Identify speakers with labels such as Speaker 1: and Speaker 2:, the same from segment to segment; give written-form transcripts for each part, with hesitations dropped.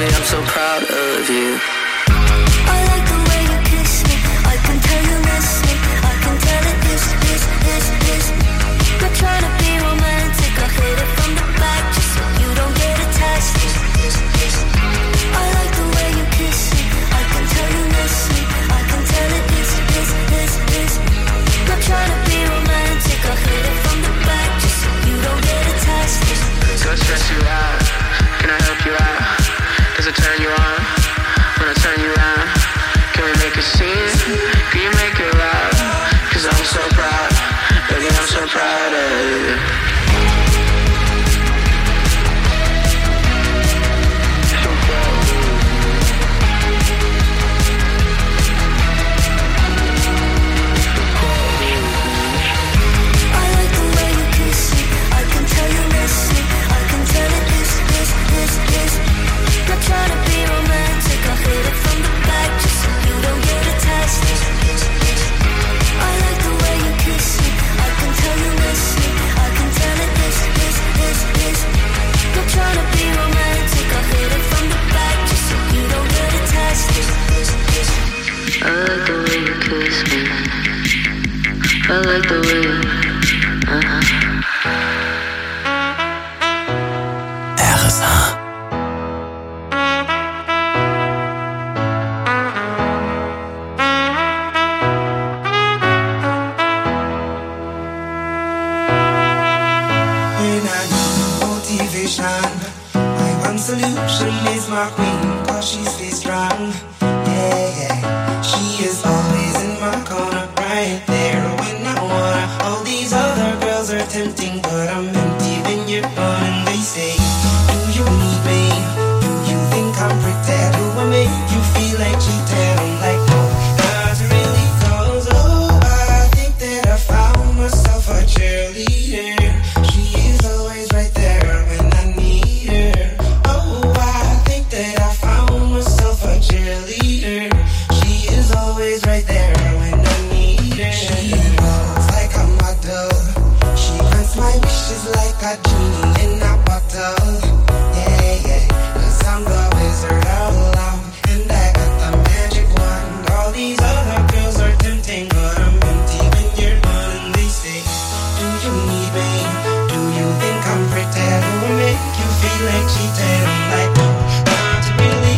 Speaker 1: Baby, I'm so proud of you.
Speaker 2: I like the way you kiss me. I can tell you miss me. I can tell it is. Not trying to be romantic. I hit it from the back just so you don't get attached. I like the way you kiss me. I can tell you miss me. I can tell it is. Not trying to be romantic. I hit it from the back just so you don't get attached.
Speaker 1: Don't stress you out. Can I help you out? Does it turn you on? When I turn you around, can we make a scene? Can you make it loud? Cause I'm so proud. Baby, I'm so proud of you.
Speaker 2: Trying to be romantic, I hit it from the back just so you don't get attached. I like the way you kiss me. I can tell you miss me. I can tell it is. Not trying to be romantic, I hit it from the back just so you don't get attached.
Speaker 1: I like the way you kiss me. I like the way you
Speaker 3: RSA.
Speaker 4: Solution is my queen, cause she stays strong. Yeah. She is always in my corner, right there when I wanna. All these other girls are tempting, but I'm empty when you're gone. And they say, do you need me? Do you think I'm pretty? Do I make you feel like cheating? I'm like, no, not really, cause I think that I found myself a cheerleader. She is always right there when I need her. Cheerleader, she is always right there when I need her. She walks like a model. She grants my wishes like a genie in a bottle. Yeah. 'Cause I'm the wizard of love, and I got the magic wand. All these other girls are tempting, but I'm empty when you're gone. And they say, do you need me? Do you think I'm pretty? Do I make you feel like cheating? I'm like, no, not really.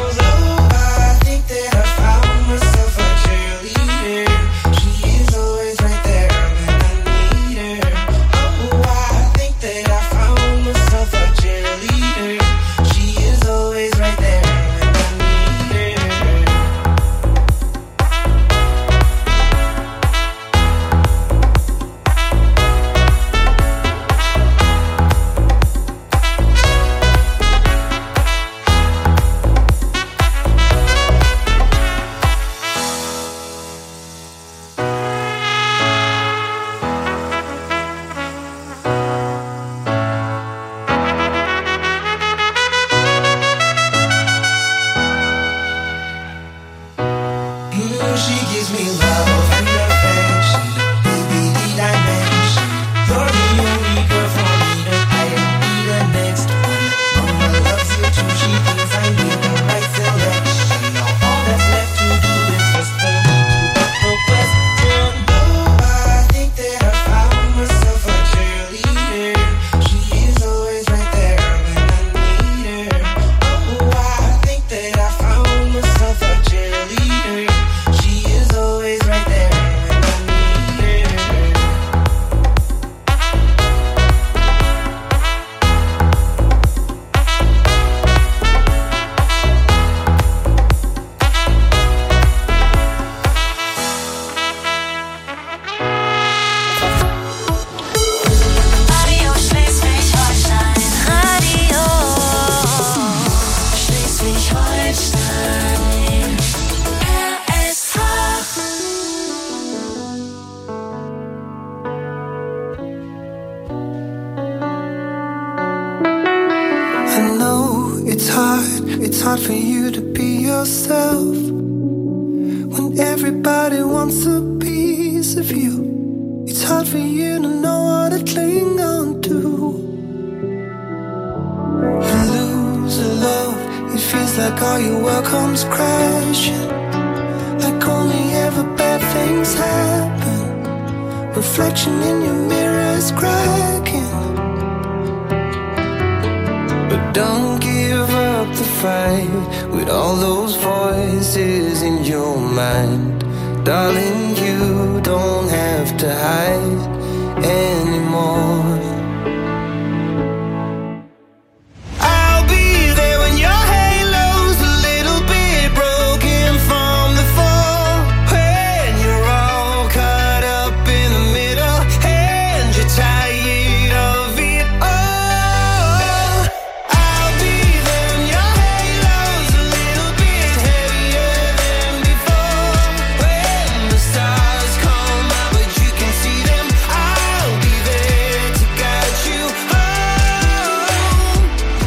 Speaker 5: It's hard for you to be yourself when everybody wants a piece of you. It's hard for you to know what to cling on to. You lose a love, it feels It's like all your world comes crashing, like only ever bad things happen. Reflection in your mirror is cracking, but don't give up the fight with all those voices in your mind. Darling, you don't have to hide anymore. I'll be there when your halo's a little bit broken from the fall, when you're all caught up in the middle and you're tired of it all. I'll be there when your halo's a little bit heavier than before, when the stars come out but you can see them. I'll be there to guide you home.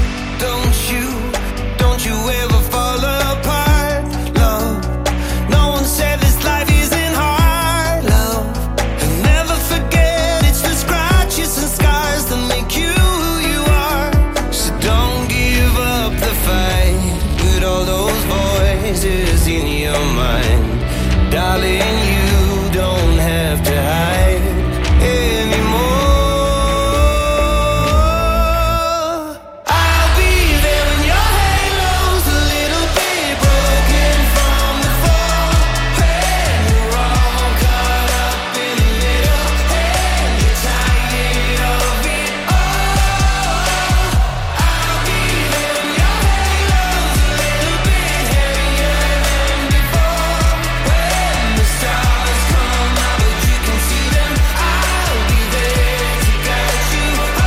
Speaker 5: Don't you ever fall apart, love. No one said this life isn't hard, love. And never forget it's the scratches and scars that make you who you are. So don't give up the fight with all those voices in your mind. Darling, you don't have to hide anymore. I'll be there when your halo's a little bit broken from the fall, when you're all caught up in the middle and you're tired of it all. I'll be there when your halo's a little bit heavier than before, when the stars come out but you can see them. I'll be there to guide you home.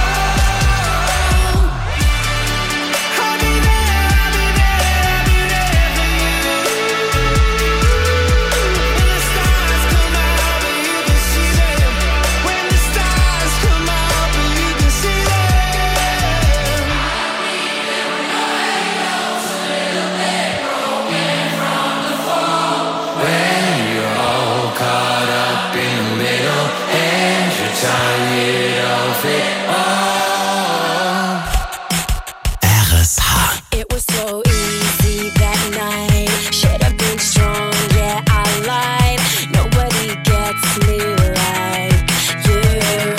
Speaker 5: I'll be there, I'll be there, I'll be there for you. When the stars come out but you can see them. When the stars come out but you can see them. When you're all caught up in the middle and you're tired of it all.
Speaker 3: RSH.
Speaker 2: It was so easy that night. Should have been strong, yeah, I lied. Nobody gets me like you.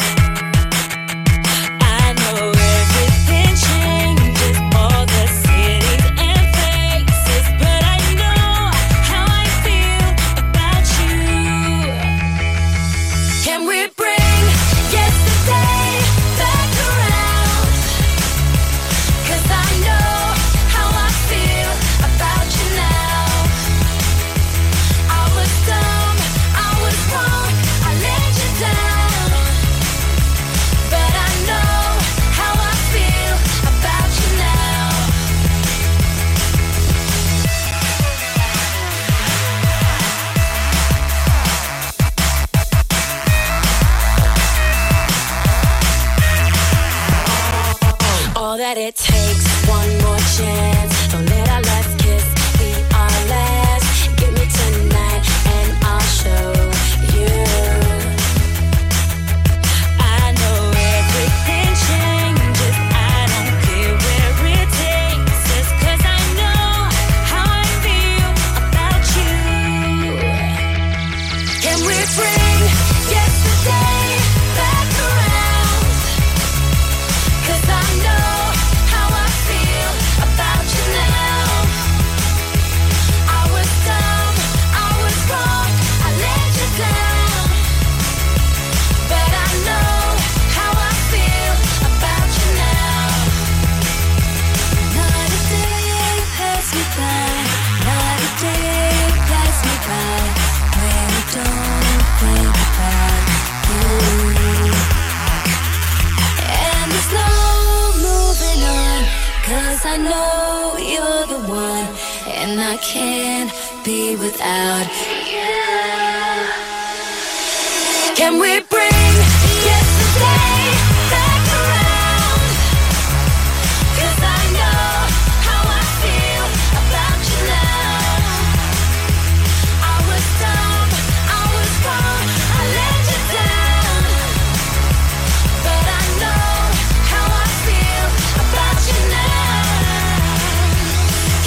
Speaker 2: I know everything changes, all the cities and faces, but I know how I feel about you. Can we bring yesterday back around? 'Cause I know how I feel about you now. I was dumb, I was wrong, I let you down. But I know how I feel about you now. All that it takes, one more chance. Don't let our last kiss be our last. Give me tonight and I'll show you. I know everything changes, I don't care where it takes us, 'cause I know how I feel about you. Can we bring yesterday back around? 'Cause I know how I feel about you now. I was dumb, I was wrong, I let you down. But I know how I feel about you now. Not a day pass me by, not a day pass me by, when I don't think about you. And there's no moving on, 'cause I know you're the one, and I can't be without you. Can we bring yesterday back around? 'Cause I know how I feel about you now. I was dumb, I was wrong, I let you down. But I know how I feel about you now.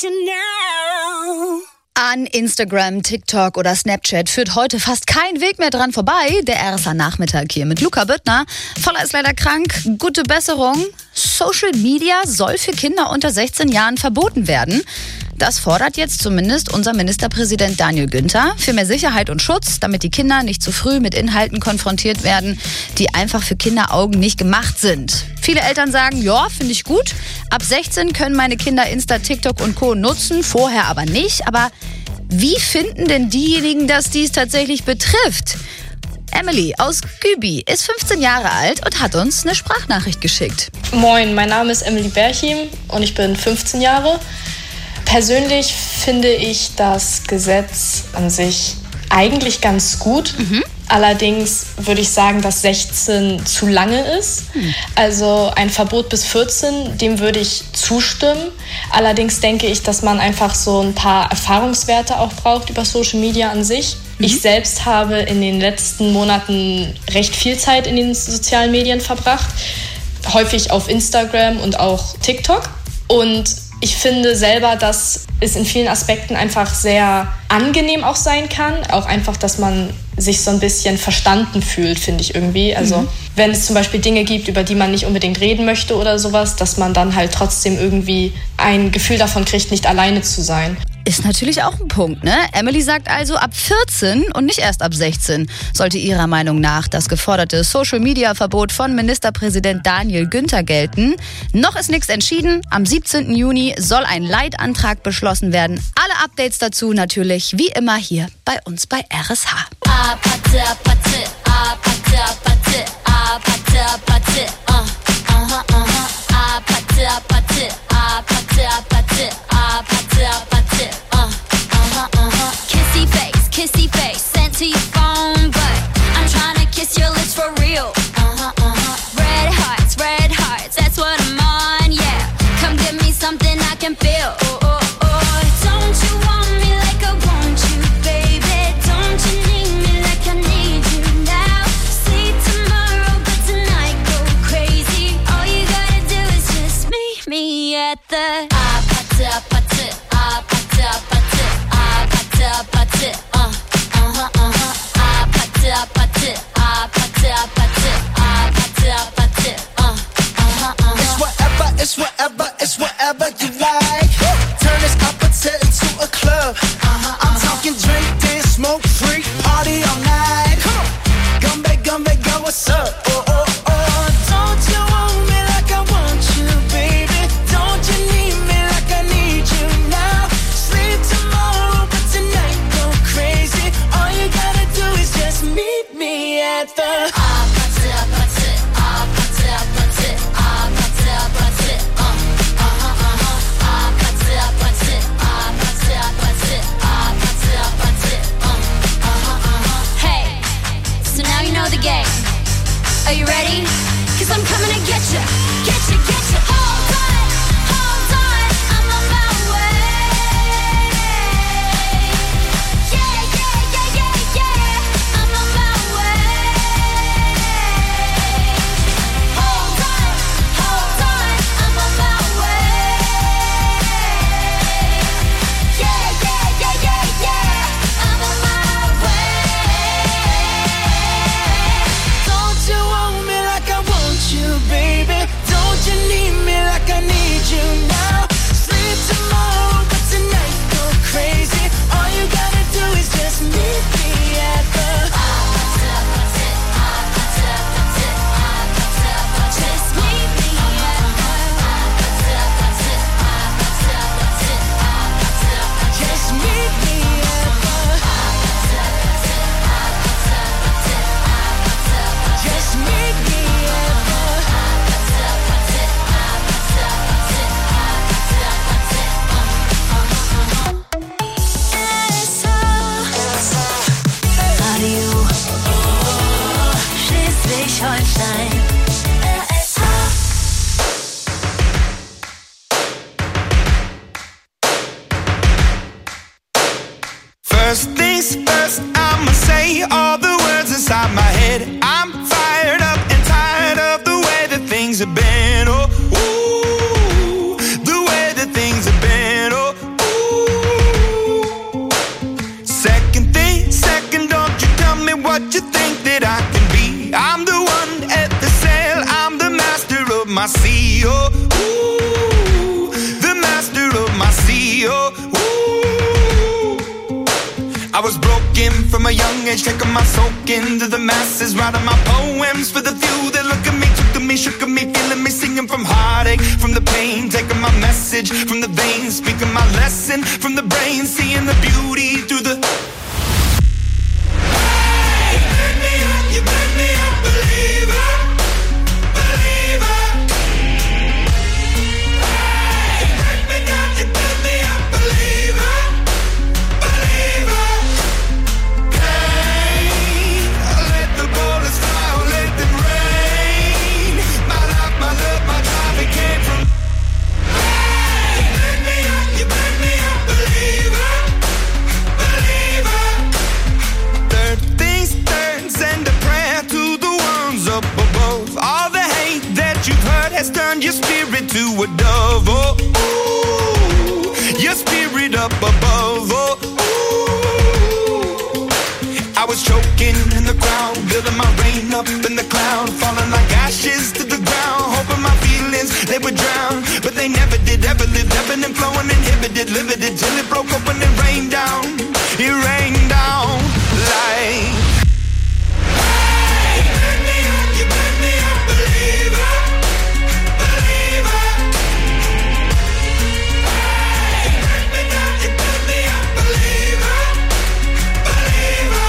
Speaker 2: you now.
Speaker 6: An Instagram, TikTok oder Snapchat führt heute fast kein Weg mehr dran vorbei. Der RSA-Nachmittag hier mit Luca Büttner. Voller ist leider krank. Gute Besserung. Social Media soll für Kinder unter 16 Jahren verboten werden. Das fordert jetzt zumindest unser Ministerpräsident Daniel Günther für mehr Sicherheit und Schutz, damit die Kinder nicht zu früh mit Inhalten konfrontiert werden, die einfach für Kinderaugen nicht gemacht sind. Viele Eltern sagen, ja, finde ich gut. Ab 16 können meine Kinder Insta, TikTok und Co. nutzen, vorher aber nicht. Aber wie finden denn diejenigen, dass dies tatsächlich betrifft? Emily aus Gübi ist 15 Jahre alt und hat uns eine Sprachnachricht geschickt.
Speaker 7: Moin, mein Name ist Emily Berchim und ich bin 15 Jahre. Persönlich finde ich das Gesetz an sich eigentlich ganz gut. Allerdings würde ich sagen, dass 16 zu lange ist. Also ein Verbot bis 14, dem würde ich zustimmen. Allerdings denke ich, dass man einfach so ein paar Erfahrungswerte auch braucht über Social Media an sich. Ich selbst habe in den letzten Monaten recht viel Zeit in den sozialen Medien verbracht. Häufig auf Instagram und auch TikTok. Und ich finde selber, dass es in vielen Aspekten einfach sehr angenehm auch sein kann. Auch einfach, dass man sich so ein bisschen verstanden fühlt, finde ich irgendwie. Also wenn es zum Beispiel Dinge gibt, über die man nicht unbedingt reden möchte oder sowas, dass man dann halt trotzdem irgendwie ein Gefühl davon kriegt, nicht alleine zu sein.
Speaker 6: Ist natürlich auch ein Punkt, ne? Emily sagt also, ab 14 und nicht erst ab 16 sollte ihrer Meinung nach das geforderte Social-Media-Verbot von Ministerpräsident Daniel Günther gelten. Noch ist nichts entschieden. Am 17. Juni soll ein Leitantrag beschlossen werden. Alle Updates dazu natürlich wie immer hier bei uns bei RSH.
Speaker 2: Kissy face, sent to your phone, but I'm tryna kiss your lips for real. Red hearts, that's what I'm on, yeah. Come give me something I can feel. Don't you want me like I want you, baby? Don't you need me like I need you now? See tomorrow, but tonight go crazy. All you gotta do is just meet me at the
Speaker 5: It's whatever you like. Turn this opposite into a club. I'm talking drink, dance, smoke, freak, party all night. Gumbe, go, what's up? Don't you want me like I want you, baby? Don't you need me like I need you now? Sleep tomorrow, but tonight go crazy. All you gotta do is just meet me at the
Speaker 2: Are you ready? 'Cause I'm coming to get you. Hold on, I'm on my way. Yeah, I'm on my way. Hold on, I'm on my way. Yeah, I'm on my way.
Speaker 5: Don't you want me like I want you, baby? Don't you need me like I need you now? Sleep tomorrow, but tonight go crazy. All you gotta do is just meet me at the
Speaker 2: Just meet me at
Speaker 5: just meet me at the just meet me at
Speaker 2: Radio Schleswig-Holstein.
Speaker 8: First things first, I'ma say all the words inside my head. I'm fired up and tired of the way that things have been. Oh, ooh, the way that things have been. Oh, my soak into the masses, writing my poems for the few that look at me, took to me, shook at me, feeling me, singing from heartache, from the pain, taking my message from the veins, speaking my lesson from the brain, seeing the beauty through the... Hey, you make me a believer, believer. Hey, you make me a believer, believer. Hey, let the bullets fly, let them rain. My life, my love, my drive, it came from... Hey, you make me a believer, believer. Third things third, send a prayer to the ones up above. All the hate that you've heard has turned your spirit to a dove. Oh, ooh, your spirit up above. Oh, ooh. I was choking in the crowd, building my rain up in the cloud, falling like ashes to the ground, hoping my feelings they would drown, but they never did. Ever lived, ebbing and flowing, inhibited, limited, till it broke open and rained down. It rained down like... Hey, you make me a believer, believer. Hey, you make me a believer, believer.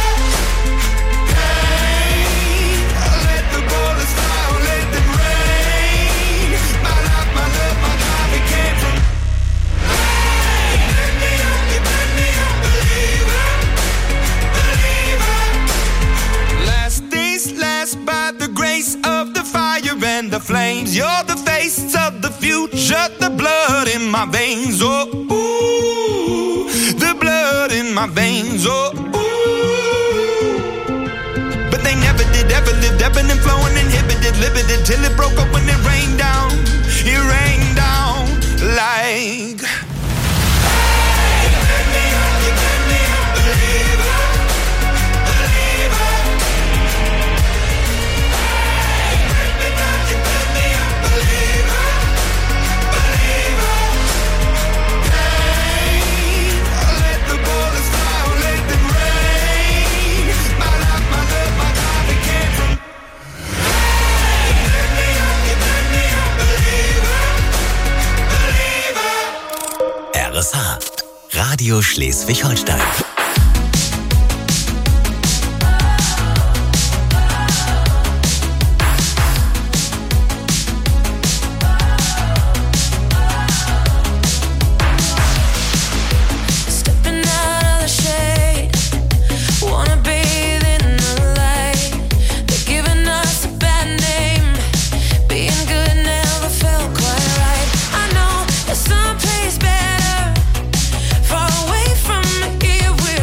Speaker 8: Hey, let the bullets fly, let them rain. My life, my love, my drive, it came from... Hey, you make me a believer, believer. Last things last, by the grace of the fire and the flames. You're the face of the future, the blood in my veins. Oh, ooh, the blood in my veins. Oh, ooh. But they never did, ever lived, ebbing and flowing, inhibited, limited, till it broke up when it rained down. It rained down like... Hey, you make me a believer, believer. Hey, you make me a believer, believer. Hey, let the bullets fly, let them rain. My life, my love, my drive, it came from... Hey, you make me a believer, believer.
Speaker 3: RSH, Radio Schleswig-Holstein.
Speaker 2: Stepping out of the shade, wanna bathe in the light. They're giving us a bad name. Being good never felt quite right. I know there's someplace better, far away from here.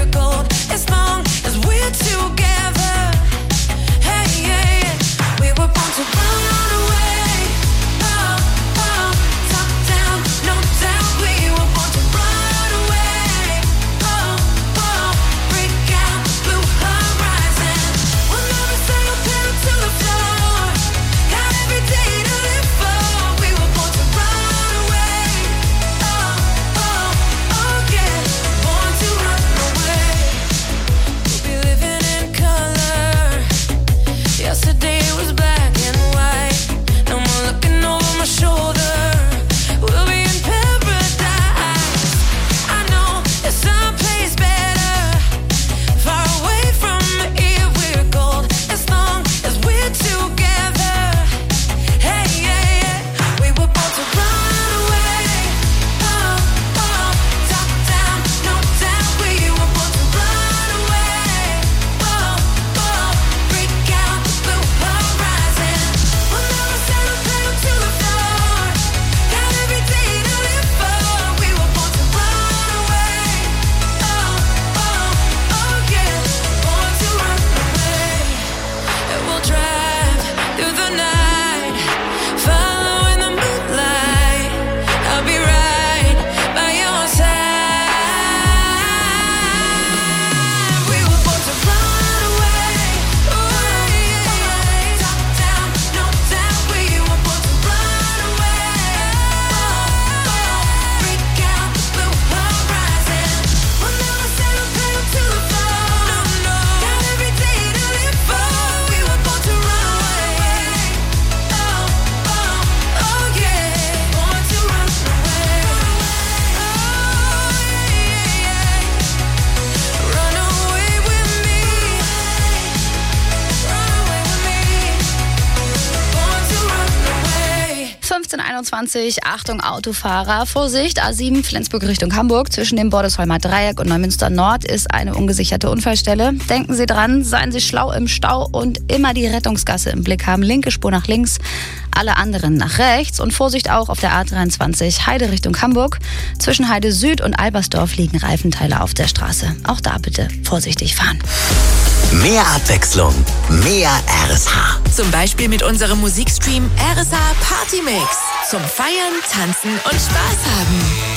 Speaker 6: A23, Achtung Autofahrer, Vorsicht, A7 Flensburg Richtung Hamburg, zwischen dem Bordesholmer Dreieck und Neumünster Nord ist eine ungesicherte Unfallstelle. Denken Sie dran, seien Sie schlau im Stau und immer die Rettungsgasse im Blick haben. Linke Spur nach links, alle anderen nach rechts und Vorsicht auch auf der A23 Heide Richtung Hamburg. Zwischen Heide Süd und Albersdorf liegen Reifenteile auf der Straße. Auch da bitte vorsichtig fahren.
Speaker 3: Mehr Abwechslung, mehr RSH.
Speaker 9: Zum Beispiel mit unserem Musikstream RSH Party Mix. Zum Feiern, Tanzen und Spaß haben.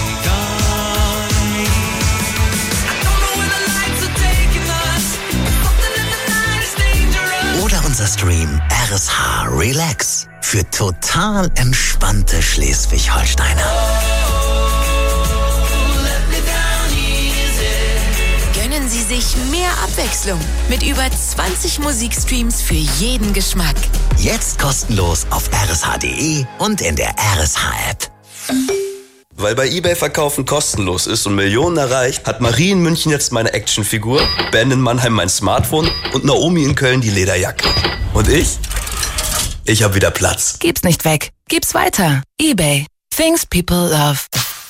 Speaker 3: Oder unser Stream RSH Relax für total entspannte Schleswig-Holsteiner.
Speaker 9: Gönnen Sie sich mehr Abwechslung mit über 20 Musikstreams für jeden Geschmack.
Speaker 3: Jetzt kostenlos auf rsh.de und in der RSH-App.
Speaker 10: Weil bei eBay Verkaufen kostenlos ist und Millionen erreicht, hat Marie in München jetzt meine Actionfigur, Ben in Mannheim mein Smartphone und Naomi in Köln die Lederjacke. Und ich? Ich hab wieder Platz.
Speaker 9: Gib's nicht weg, gib's weiter. eBay. Things people love.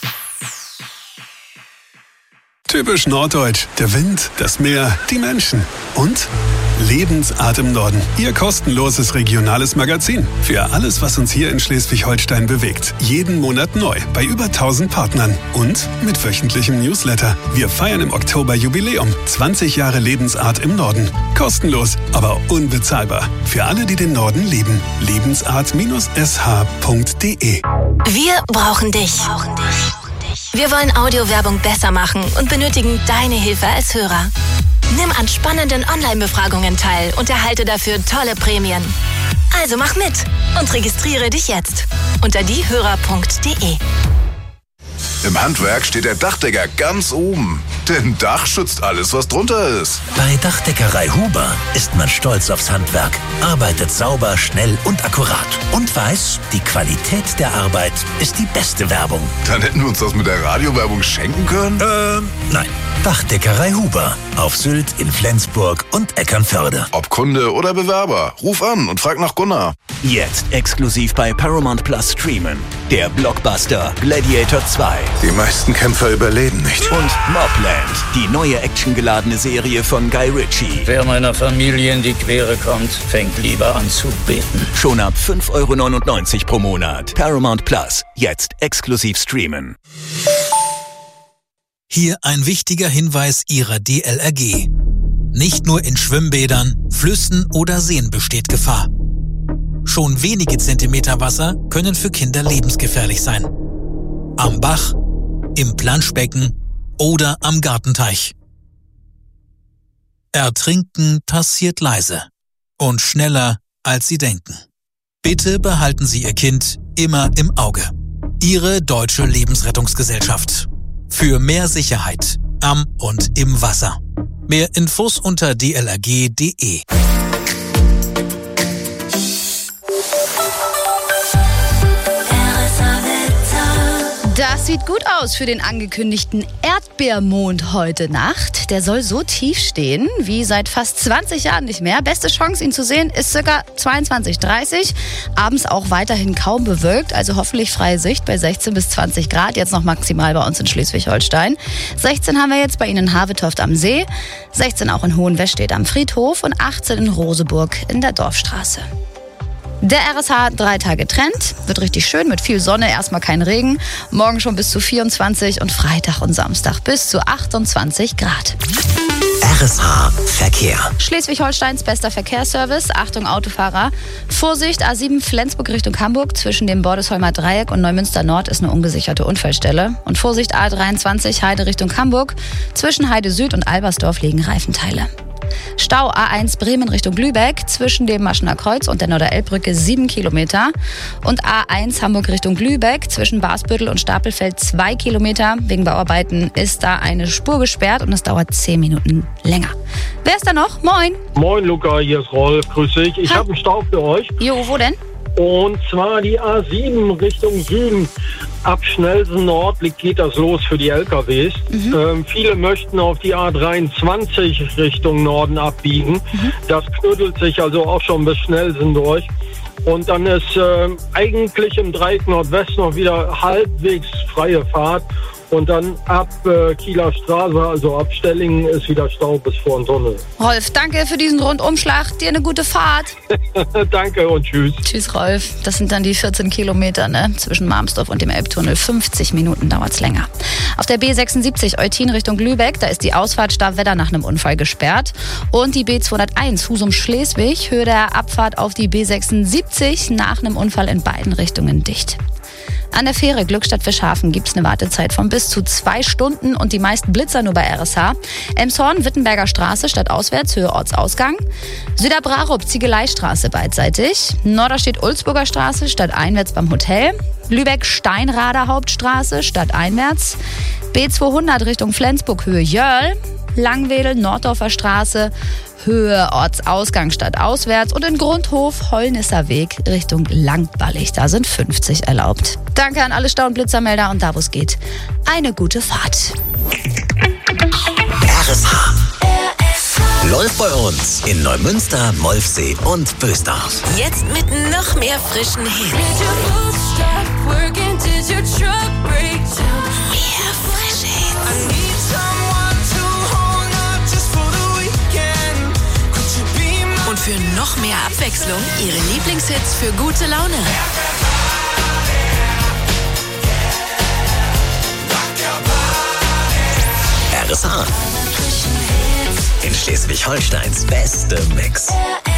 Speaker 11: Typisch norddeutsch. Der Wind, das Meer, die Menschen. Und Lebensart im Norden. Ihr kostenloses regionales Magazin. Für alles, was uns hier in Schleswig-Holstein bewegt. Jeden Monat neu. Bei über 1000 Partnern. Und mit wöchentlichem Newsletter. Wir feiern im Oktober Jubiläum. 20 Jahre Lebensart im Norden. Kostenlos, aber unbezahlbar. Für alle, die den Norden lieben. Lebensart-sh.de.
Speaker 2: Wir brauchen dich. Wir wollen Audiowerbung besser machen und benötigen deine Hilfe als Hörer. Nimm an spannenden Online-Befragungen teil und erhalte dafür tolle Prämien. Also mach mit und registriere dich jetzt unter diehörer.de.
Speaker 12: Im Handwerk steht der Dachdecker ganz oben. Denn Dach schützt alles, was drunter ist.
Speaker 3: Bei Dachdeckerei Huber ist man stolz aufs Handwerk, arbeitet sauber, schnell und akkurat und weiß, die Qualität der Arbeit ist die beste Werbung.
Speaker 12: Dann hätten wir uns das mit der Radiowerbung schenken können?
Speaker 3: Nein. Dachdeckerei Huber auf Sylt, in Flensburg und Eckernförde.
Speaker 12: Ob Kunde oder Bewerber, ruf an und frag nach Gunnar.
Speaker 13: Jetzt exklusiv bei Paramount Plus streamen. Der Blockbuster Gladiator 2.
Speaker 12: Die meisten Kämpfer überleben nicht.
Speaker 13: Und Mobland, die neue actiongeladene Serie von Guy Ritchie.
Speaker 14: Wer meiner Familie in die Quere kommt, fängt lieber an zu beten.
Speaker 13: Schon ab 5,99 € pro Monat. Paramount Plus, jetzt exklusiv streamen.
Speaker 15: Hier ein wichtiger Hinweis Ihrer DLRG. Nicht nur in Schwimmbädern, Flüssen oder Seen besteht Gefahr. Schon wenige Zentimeter Wasser können für Kinder lebensgefährlich sein. Am Bach, im Planschbecken oder am Gartenteich. Ertrinken passiert leise und schneller, als Sie denken. Bitte behalten Sie Ihr Kind immer im Auge. Ihre Deutsche Lebensrettungsgesellschaft. Für mehr Sicherheit am und im Wasser. Mehr Infos unter dlrg.de.
Speaker 6: Das sieht gut aus für den angekündigten Erdbeermond heute Nacht. Der soll so tief stehen wie seit fast 20 Jahren nicht mehr. Beste Chance, ihn zu sehen, ist ca. 22:30. Abends auch weiterhin kaum bewölkt, also hoffentlich freie Sicht bei 16 bis 20 Grad. Jetzt noch maximal bei uns in Schleswig-Holstein. 16 haben wir jetzt bei Ihnen in Havetoft am See, 16 auch in Hohenwestedt am Friedhof und 18 in Roseburg in der Dorfstraße. Der RSH 3 Tage Trend, wird richtig schön mit viel Sonne, erstmal kein Regen. Morgen schon bis zu 24 und Freitag und Samstag bis zu 28 Grad.
Speaker 3: RSH Verkehr.
Speaker 6: Schleswig-Holsteins bester Verkehrsservice. Achtung Autofahrer. Vorsicht, A7 Flensburg Richtung Hamburg. Zwischen dem Bordesholmer Dreieck und Neumünster Nord ist eine ungesicherte Unfallstelle. Und Vorsicht, A23 Heide Richtung Hamburg. Zwischen Heide Süd und Albersdorf liegen Reifenteile. Stau A1 Bremen Richtung Lübeck, zwischen dem Maschener Kreuz und der Norderelbbrücke 7 Kilometer. Und A1 Hamburg Richtung Lübeck, zwischen Basbüttel und Stapelfeld 2 Kilometer. Wegen Bauarbeiten ist da eine Spur gesperrt und es dauert 10 Minuten länger. Wer ist da noch? Moin.
Speaker 16: Moin Luca, hier ist Rolf, grüß dich. Ich habe einen Stau für euch.
Speaker 6: Jo, wo denn?
Speaker 16: Und zwar die A7 Richtung Süden. Ab Schnelsen Nord geht das los für die LKWs. Viele möchten auf die A23 Richtung Norden abbiegen. Das knüttelt sich also auch schon bis Schnelsen durch. Und dann ist eigentlich im Dreieck Nordwest noch wieder halbwegs freie Fahrt. Und dann ab Kieler Straße, also ab Stellingen, ist wieder Stau bis vor den Tunnel.
Speaker 6: Rolf, danke für diesen Rundumschlag. Dir eine gute Fahrt.
Speaker 16: Danke und tschüss.
Speaker 6: Tschüss, Rolf. Das sind dann die 14 Kilometer, ne? Zwischen Marmsdorf und dem Elbtunnel. 50 Minuten dauert's länger. Auf der B76 Eutin Richtung Lübeck, da ist die Ausfahrt Starwedder nach einem Unfall gesperrt. Und die B201 Husum-Schleswig, Höhe der Abfahrt auf die B76 nach einem Unfall in beiden Richtungen dicht. An der Fähre Glückstadt-Fischhafen gibt's eine Wartezeit von bis zu 2 Stunden und die meisten Blitzer nur bei RSH. Elmshorn, Wittenberger Straße, stadtauswärts, Höhe Ortsausgang. Süderbrarup, Ziegeleistraße beidseitig. Norderstedt-Ulzburger Straße, stadteinwärts beim Hotel. Lübeck, Steinrader Hauptstraße, stadteinwärts. B200 Richtung Flensburg, Höhe Jöll. Langwedel, Norddorfer Straße, Höhe Ortsausgang stadtauswärts und in Grundhof, Holnisser Weg Richtung Langballig. Da sind 50 erlaubt. Danke an alle Stau- und Blitzermelder und da, wo es geht, eine gute Fahrt.
Speaker 3: RSH läuft bei uns in Neumünster, Molfsee und Bösdorf.
Speaker 9: Jetzt mit noch mehr frischen Hits. Mehr frische Hits. Und für noch mehr Abwechslung ihre Lieblingshits für gute Laune.
Speaker 3: RSH. In Schleswig-Holsteins beste Mix.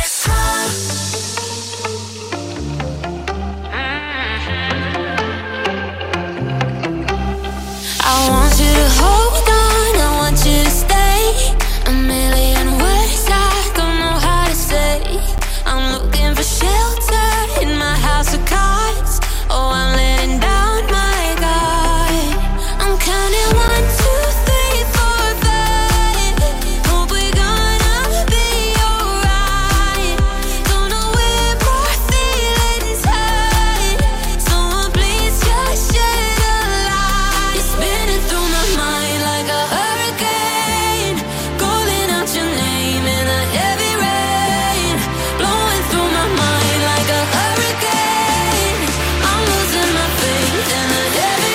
Speaker 2: I want you to hold on, I want you to stay. A million words I don't know how to say. I'm looking for shelter in my house of cards. Oh, I'm letting down my guard. I'm counting 1, 2, 3, 4, 5. Hope we're gonna be alright. Don't know where more feelings hide. Someone please just shed a light. You're spinning through my mind like a hurricane, calling out your name in a heavy rain, blowing through my mind like a hurricane. I'm losing my faith in a heavy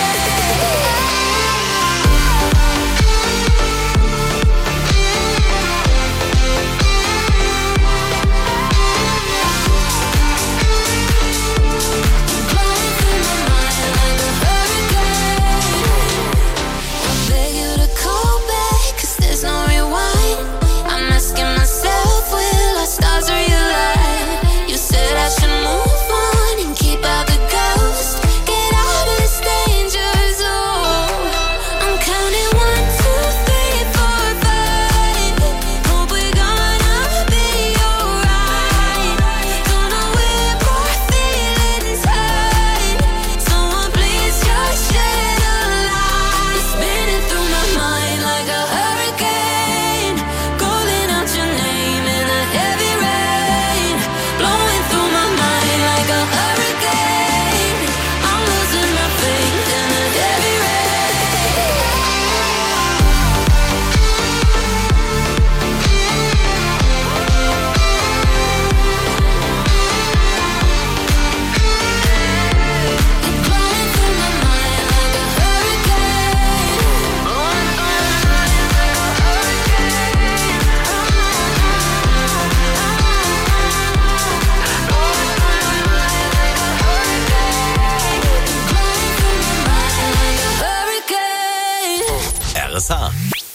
Speaker 2: I beg you to call back, 'cause there's no rewind. I'm asking myself, will our stars realign? You said I should move on and keep out the ghost. Get out of this danger zone. I'm counting 1, 2, 3, 4, 5. Hope we're gonna be alright. Don't know where more feelings hide. Someone please just shed a light. You're spinning through my mind like a hurricane, calling out your name in a heavy rain, blowing through my mind like a hurricane. I'm losing my faith in a heavy
Speaker 3: RSH.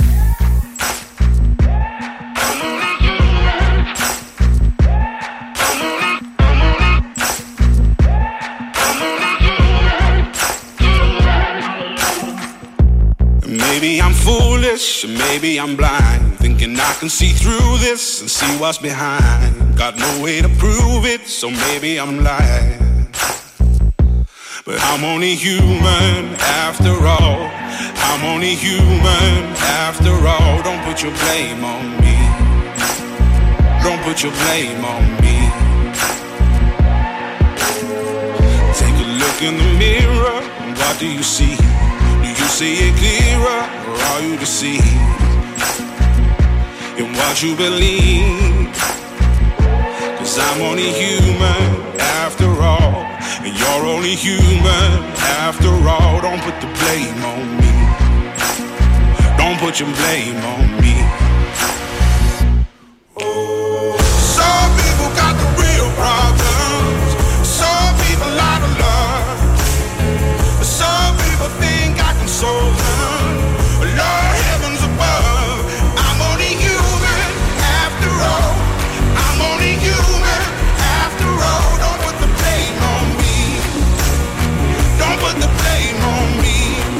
Speaker 8: Maybe I'm foolish, maybe I'm blind, thinking I can see through this and see what's behind. Got no way to prove it, so maybe I'm lying. But I'm only human after all. I'm only human after all. Don't put your blame on me. Don't put your blame on me. Take a look in the mirror, what do you see? Do you see it clearer, or are you deceived in what you believe? 'Cause I'm only human
Speaker 17: after all. And you're only human after all. Don't put the blame on me. Don't put your blame on me. Some people got the real problems. Some people out of love. Some people think I can solve them. Lord, heavens above, I'm only human after all. I'm only human after all. Don't put the blame on me. Don't put the blame on me.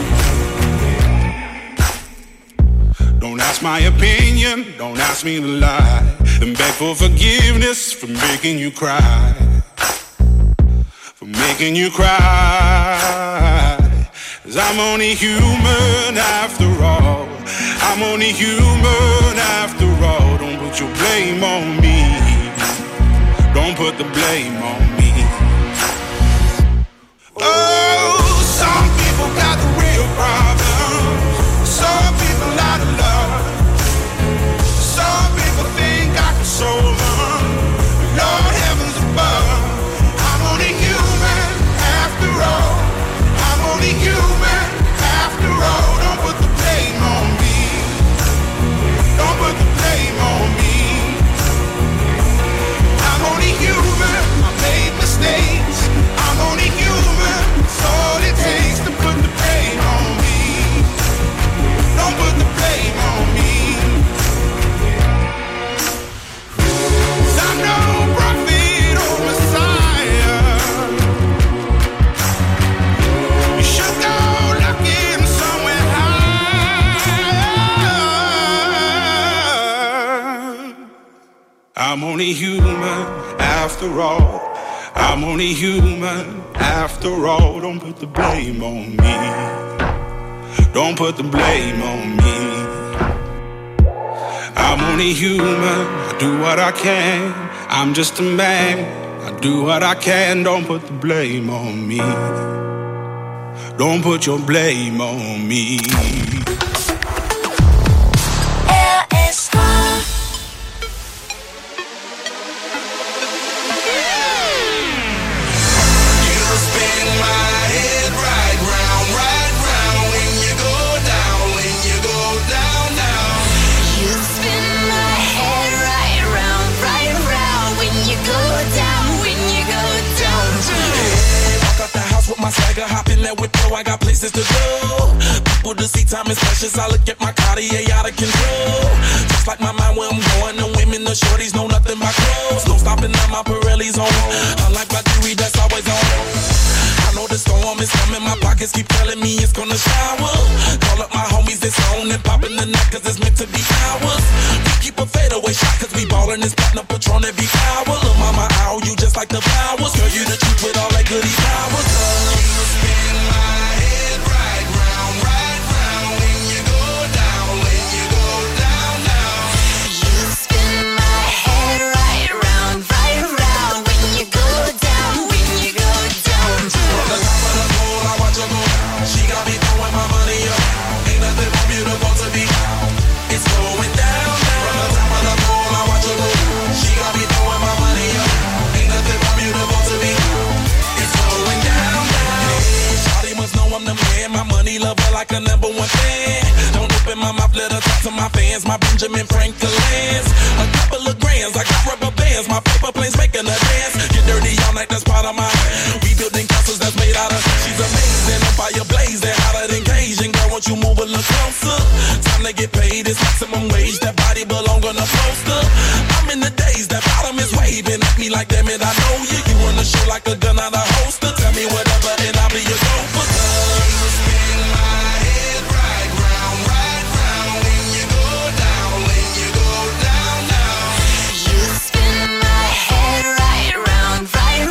Speaker 17: Don't ask my opinion, don't ask me to lie, and beg for forgiveness for making you cry. For making you cry. 'Cause I'm only human after all. I'm only human after all. Don't put your blame on me. Don't put the blame on me. Oh, some people got the real problems. Some people out of love. Some people think I can solve them. Lord, heavens above, I'm only human after all. I'm only human after all. Don't put the blame on me. Don't put the blame on me. I'm only human. I made mistakes. I'm only human. It's all it takes to put the blame on me. Don't put the blame on me. 'Cause I'm no prophet or Messiah. You should go looking somewhere high. I'm only human after all. I'm only human after all. Don't put the blame on me. Don't put the blame on me. I'm only human. I do what I can. I'm just a man. I do what I can. Don't put the blame on me. Don't put your blame on me.
Speaker 18: My swagger, hop in that whip, bro, I got places to go. People to see, time is precious. I look at my Cartier out of control. Just like my mind where I'm going. The women, the shorties know nothing but clothes. No stopping at my Pirelli's on. Unlike my jewelry, that's always on. I know the storm is coming. My pockets keep telling me it's gonna shower. Call up my homies, it's on and popping the night, cause it's meant to be ours. We keep a fadeaway shot, cause we ballin' this platinum Patron every hour. Lil' mama, ow, you just like the flowers. Girl, you the truth with all that goody powers. You spin my head right round when you go down, when you go down, down.
Speaker 2: You spin my head right round when you go down, when you go down.
Speaker 18: From the top of the pole, I watch her go. She got me throwing my money up. Ain't nothing more beautiful to be. It's going down, down. From the top of the pole, I watch her go. She got me throwing my money up. Ain't nothing more beautiful to be. It's going down, down. Shawty must know I'm the man. My money lover like a #1 fan. Don't open my mouth, let her talk to my fans. My Benjamin Franklin's. A couple of grands, I got rubber bands. My paper planes making a dance. Get dirty all night, that's part of my. We building castles that's made out of. She's amazing, on fire blazing, hotter than Cajun. Girl, won't you move a little closer? Time to get paid, it's maximum wage. That body belong on a poster. I'm in the days, that bottom is waving at me like, damn it, I know you. You run the show like a gun out of holster. Tell me whatever and I'll be your gopher. You spin my head right round when you go down, when you go down, down.
Speaker 2: You spin my head right round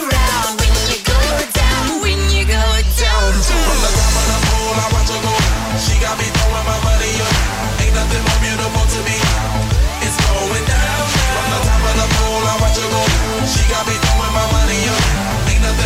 Speaker 2: when you go down, when you go down.
Speaker 18: From the top of the pole, I watch her go. She got me throwing my money up. Ain't nothing more beautiful to me. It's going down, down. From the top of the pole, I watch her go. She got me throwing my money up. Ain't nothing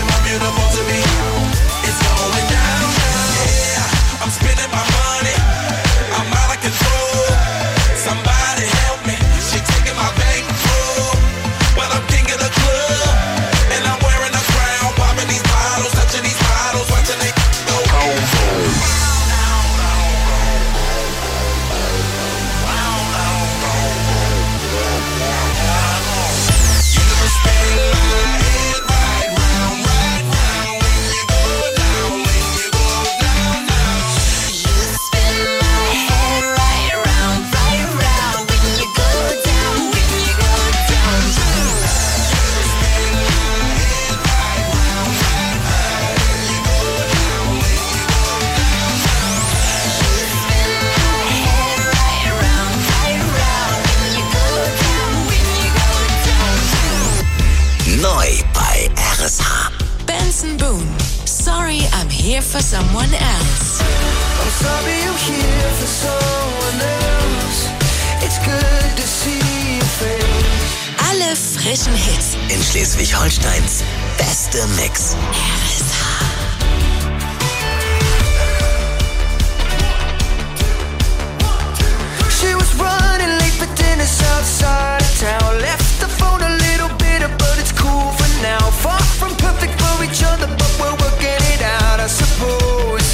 Speaker 9: for someone else.
Speaker 5: I'm sorry I'm here for someone else. It's good to see your face.
Speaker 9: Alle frischen Hits
Speaker 3: In Schleswig-Holsteins beste Mix.
Speaker 5: She was running late for dinner outside of town. Left the phone a little bitter, but it's cool for now. Far from perfect for each other, but we're working it out, I suppose.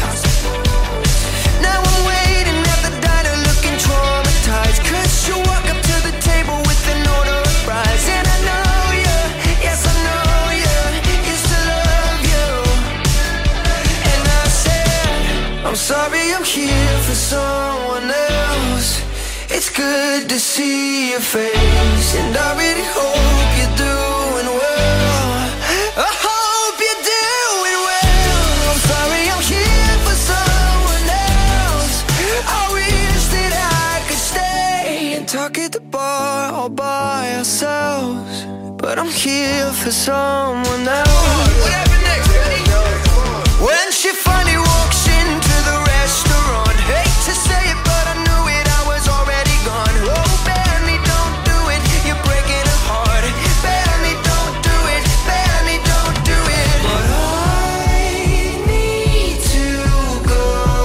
Speaker 5: Now I'm waiting at the diner looking traumatized, 'cause she'll walk up to the table with an order of fries. And I know you, yes I know you, used to love you. And I said, I'm sorry I'm here for someone else. It's good to see your face, and I really hope you're doing well. I hope you're doing well. I'm sorry I'm here for someone else. I wish that I could stay and talk at the bar all by ourselves, but I'm here for someone else. What happened next? When she finally walks into the restaurant, hate to say it, but I knew it, I was already gone. Oh, Benny, don't do it, you're breaking her heart. Benny, don't do it, Benny, don't do it. But I need to go.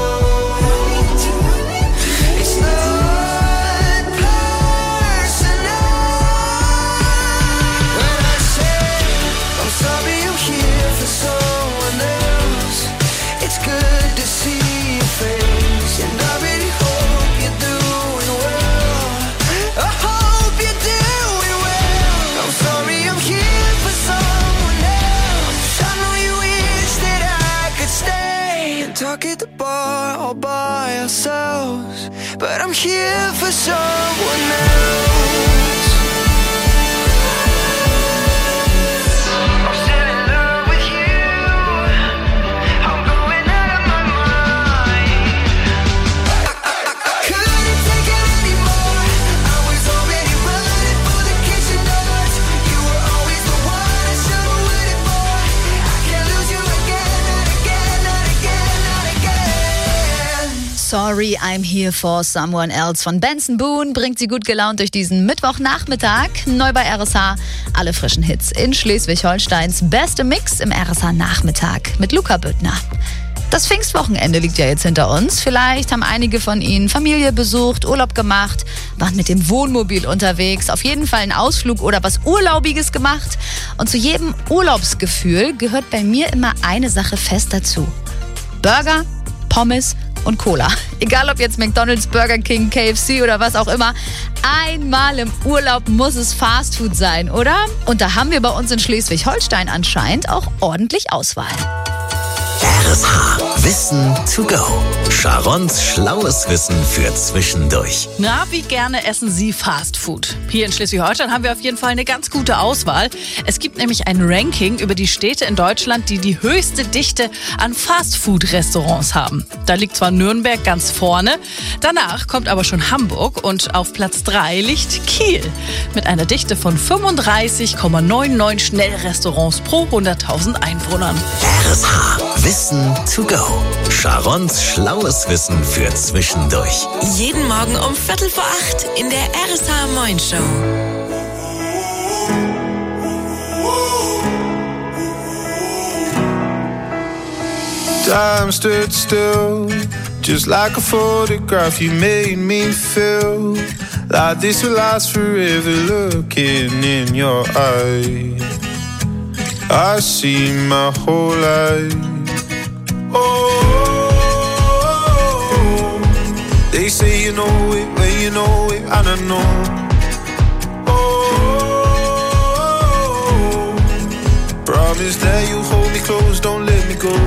Speaker 5: It's not personal. When I say I'm sorry I'm here for someone else, it's good to see your face, and I really hope you're doing well. I hope you're doing well. I'm sorry I'm here for someone else. I know you wish that I could stay and talk at the bar all by ourselves, but I'm here for someone else. I'm still in love with you. I'm going out of my mind. I couldn't take it anymore. I was already running for the kitchen doors. You were always the one I should have waited for. I can't lose you again, not again, not again, not again.
Speaker 6: Sorry, I'm here for someone else von Benson Boone bringt sie gut gelaunt durch diesen Mittwochnachmittag. Neu bei RSH, alle frischen Hits in Schleswig-Holsteins beste Mix im RSH-Nachmittag mit Luca Büttner. Das Pfingstwochenende liegt ja jetzt hinter uns. Vielleicht haben einige von Ihnen Familie besucht, Urlaub gemacht, waren mit dem Wohnmobil unterwegs, auf jeden Fall einen Ausflug oder was Urlaubiges gemacht. Und zu jedem Urlaubsgefühl gehört bei mir immer eine Sache fest dazu. Burger, Pommes und Cola. Egal ob jetzt McDonald's, Burger King, KFC oder was auch immer. Einmal im Urlaub muss es Fastfood sein, oder? Und da haben wir bei uns in Schleswig-Holstein anscheinend auch ordentlich Auswahl.
Speaker 3: RSH. Wissen to go. Sharons schlaues Wissen für zwischendurch.
Speaker 19: Na, wie gerne essen Sie Fastfood? Hier in Schleswig-Holstein haben wir auf jeden Fall eine ganz gute Auswahl. Es gibt nämlich ein Ranking über die Städte in Deutschland, die die höchste Dichte an Fastfood-Restaurants haben. Da liegt zwar Nürnberg ganz vorne, danach kommt aber schon Hamburg und auf Platz 3 liegt Kiel mit einer Dichte von 35,99 Schnellrestaurants pro 100.000 Einwohnern.
Speaker 3: RSH. Wissen to go. Sharons schlaues Wissen für zwischendurch.
Speaker 9: Jeden Morgen um 7:45 in der RSH Moin Show.
Speaker 20: Time stood still, just like a photograph. You made me feel like this will last forever. Looking in your eyes, I see my whole life. Oh, they say you know it, well you know it, and I know. Oh, promise that you'll hold me close, don't let me go.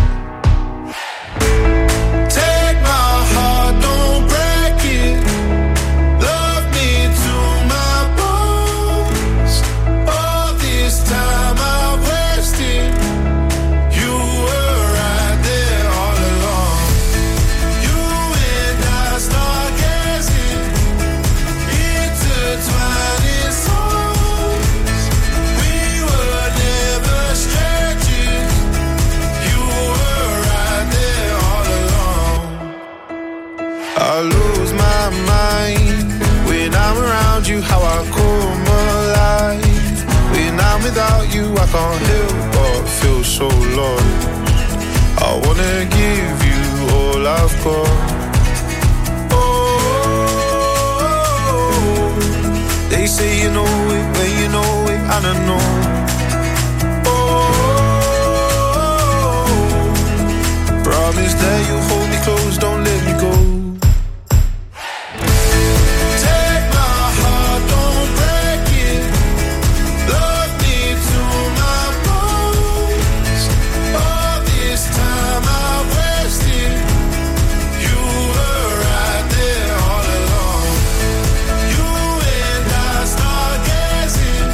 Speaker 20: Take my heart, don't break it. Love me to my bones. All this time I've wasted. You were right there all along. You and I start guessing, intertwining songs. We were never strangers. You I lose my mind when I'm around you. How I come alive when I'm without you. I can't help but feel so lost. I wanna give you all I've got. Oh, they say you know it when you know it, and I know. Promise that you hold me close, don't let me go. Take my heart, don't break it. Love me to my bones. All this time I wasted. You were right there all along. You and I start gazing,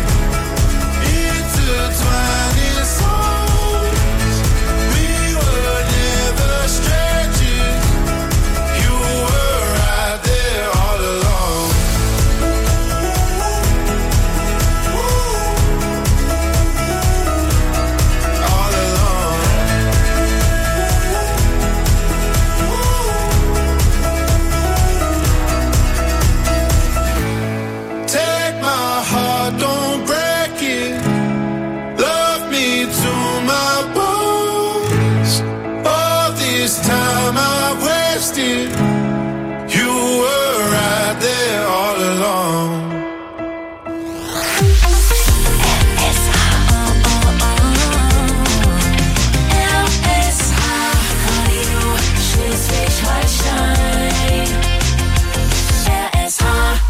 Speaker 20: intertwining souls. We were never strangers. You were right there all along. All along. Take my heart, don't break it. Love me to my bones. All this time I wasted. You were right there all along.
Speaker 2: Schleswig-Holstein. RSH.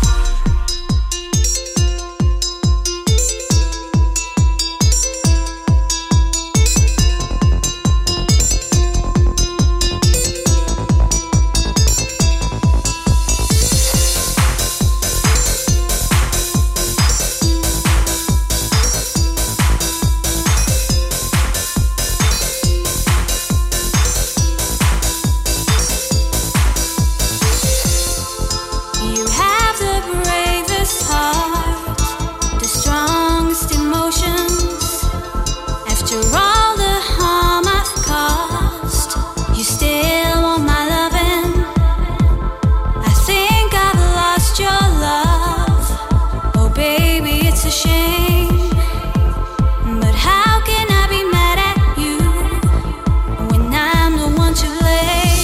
Speaker 2: You have the bravest heart, the strongest emotions. After all the harm I've caused, you still want my loving. I think I've lost your love. Oh baby, it's a shame. But how can I be mad at you when I'm the one to blame?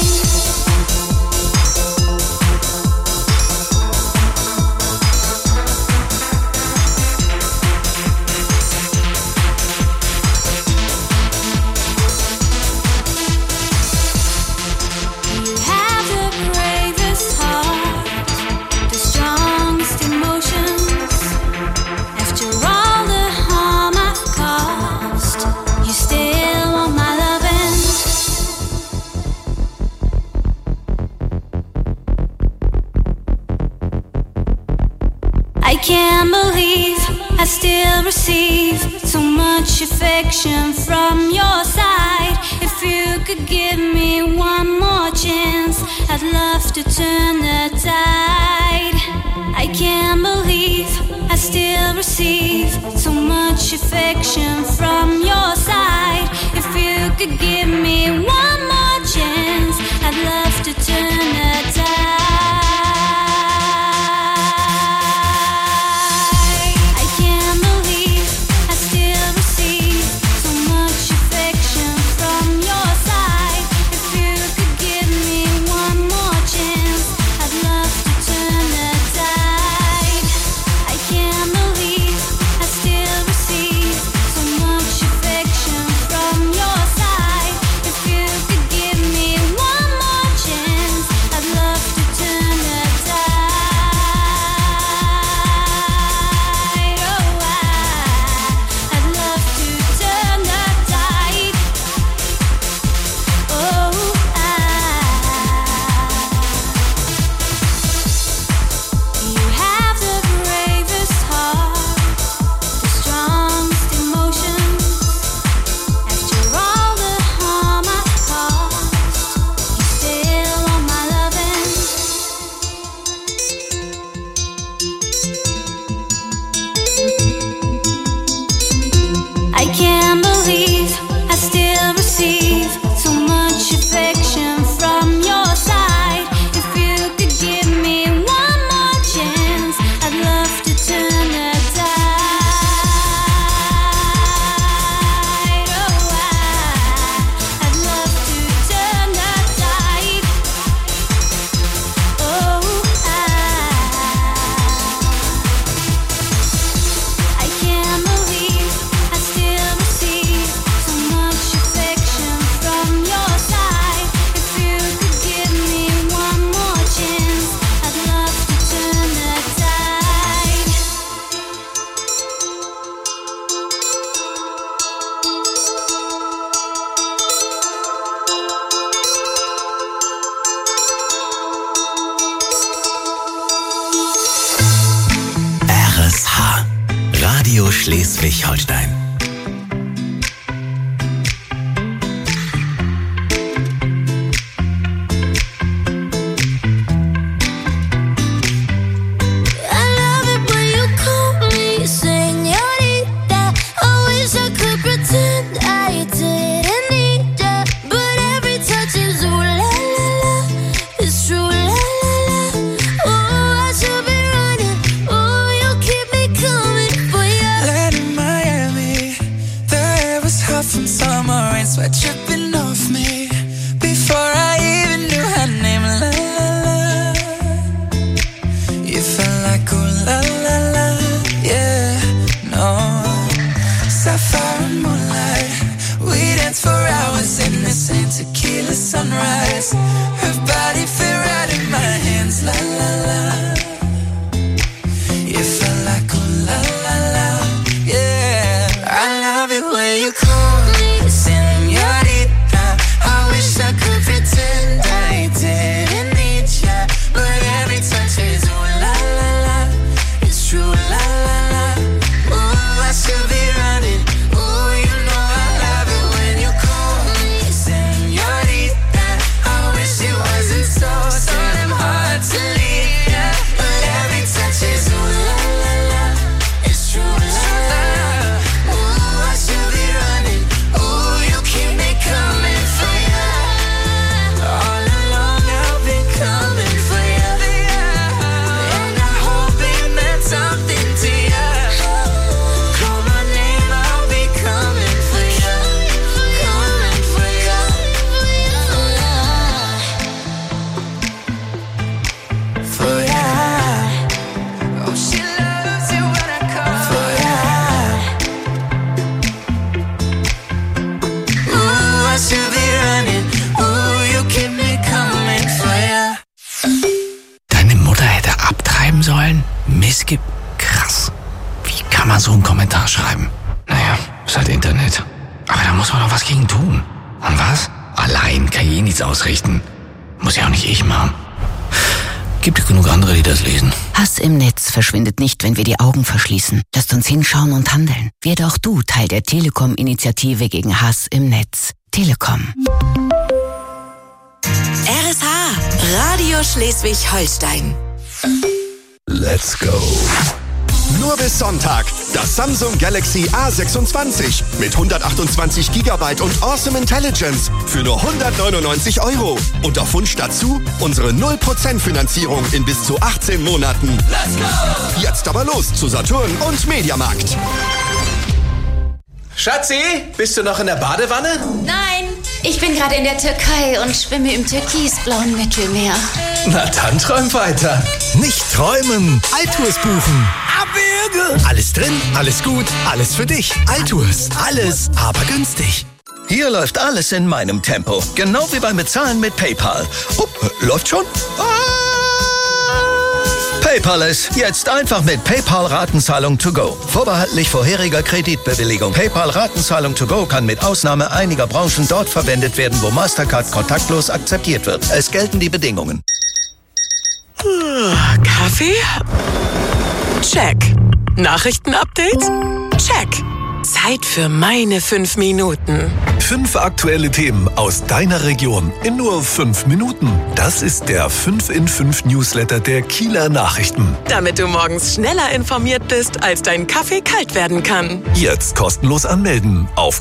Speaker 2: You have the bravest heart, the strongest emotions. After all the harm I've caused, you still want my loving. I can't believe I still receive so much affection from your side. If you could give me one more chance, I'd love to turn the tide. I can't believe I still receive so much affection from your side. If you could give me one more chance, I'd love to turn the tide. I can't believe I still receive so much affection from your side. If you could give me one more chance, I'd love to turn the tide. I can't believe I still receive so much affection from your side. If you could
Speaker 3: Schleswig-Holstein.
Speaker 5: Sweat dripping off me before I even knew her name. La la la. You felt like oh la la la. Yeah, no. Sapphire and moonlight. We danced for hours in the same tequila sunrise. Her body fit right in my hands. La la la. You felt like oh la la la. Yeah, I love it when you call me señorita. I wish I could pretend I didn't need ya, but every touch is ooh la la la. It's true la la la. Ooh, I should be running. Ooh, you know I love it when you call me señorita. I wish it wasn't so damn hard to leave ya, but every touch is ooh la la la. It's true la la la. Ooh, I should be running. Ooh, you keep me coming for ya. All along I've been coming for ya, and I hope it meant something to ya. Call my name, I'll be coming for ya, coming for ya. For ya. Oh, she loves it when I call for ya. Ooh, I should be running. Ooh, you keep me coming for ya.
Speaker 3: Deine Mutter hätte abtreiben sollen? Missgib. Krass. Wie kann man so einen Kommentar schreiben? Naja, ist halt Internet. Aber da muss man doch was gegen tun. Und was? Allein kann ich eh nichts ausrichten. Muss ja auch nicht ich machen. Gibt es genug andere, die das lesen?
Speaker 21: Hass im Netz verschwindet nicht, wenn wir die Augen verschließen. Lasst uns hinschauen und handeln. Werde auch du Teil der Telekom-Initiative gegen Hass im Netz. Telekom.
Speaker 9: RSH, Radio Schleswig-Holstein.
Speaker 22: Let's go. Nur bis Sonntag. Das Samsung Galaxy A26 mit 128 GB und Awesome Intelligence für nur 199 €. Und auf Wunsch dazu unsere 0% Finanzierung in bis zu 18 Monaten. Let's go! Jetzt aber los zu Saturn und Mediamarkt.
Speaker 23: Schatzi, bist du noch in der Badewanne?
Speaker 24: Nein, ich bin gerade in der Türkei und schwimme im türkisblauen Mittelmeer.
Speaker 23: Na dann träum weiter.
Speaker 3: Nicht träumen, Altours buchen. Abwürge. Alles drin, alles gut, alles für dich. Altours, alles, aber günstig. Hier läuft alles in meinem Tempo. Genau wie beim Bezahlen mit PayPal. Läuft schon? PayPal ist jetzt einfach mit PayPal Ratenzahlung to go. Vorbehaltlich vorheriger Kreditbewilligung. PayPal Ratenzahlung to go kann mit Ausnahme einiger Branchen dort verwendet werden, wo Mastercard kontaktlos akzeptiert wird. Es gelten die Bedingungen.
Speaker 25: Kaffee? Check. Nachrichtenupdate? Check. Zeit für meine 5 Minuten.
Speaker 11: 5 aktuelle Themen aus deiner Region in nur 5 Minuten. Das ist der 5 in 5 Newsletter der Kieler Nachrichten.
Speaker 25: Damit du morgens schneller informiert bist, als dein Kaffee kalt werden kann.
Speaker 11: Jetzt kostenlos anmelden auf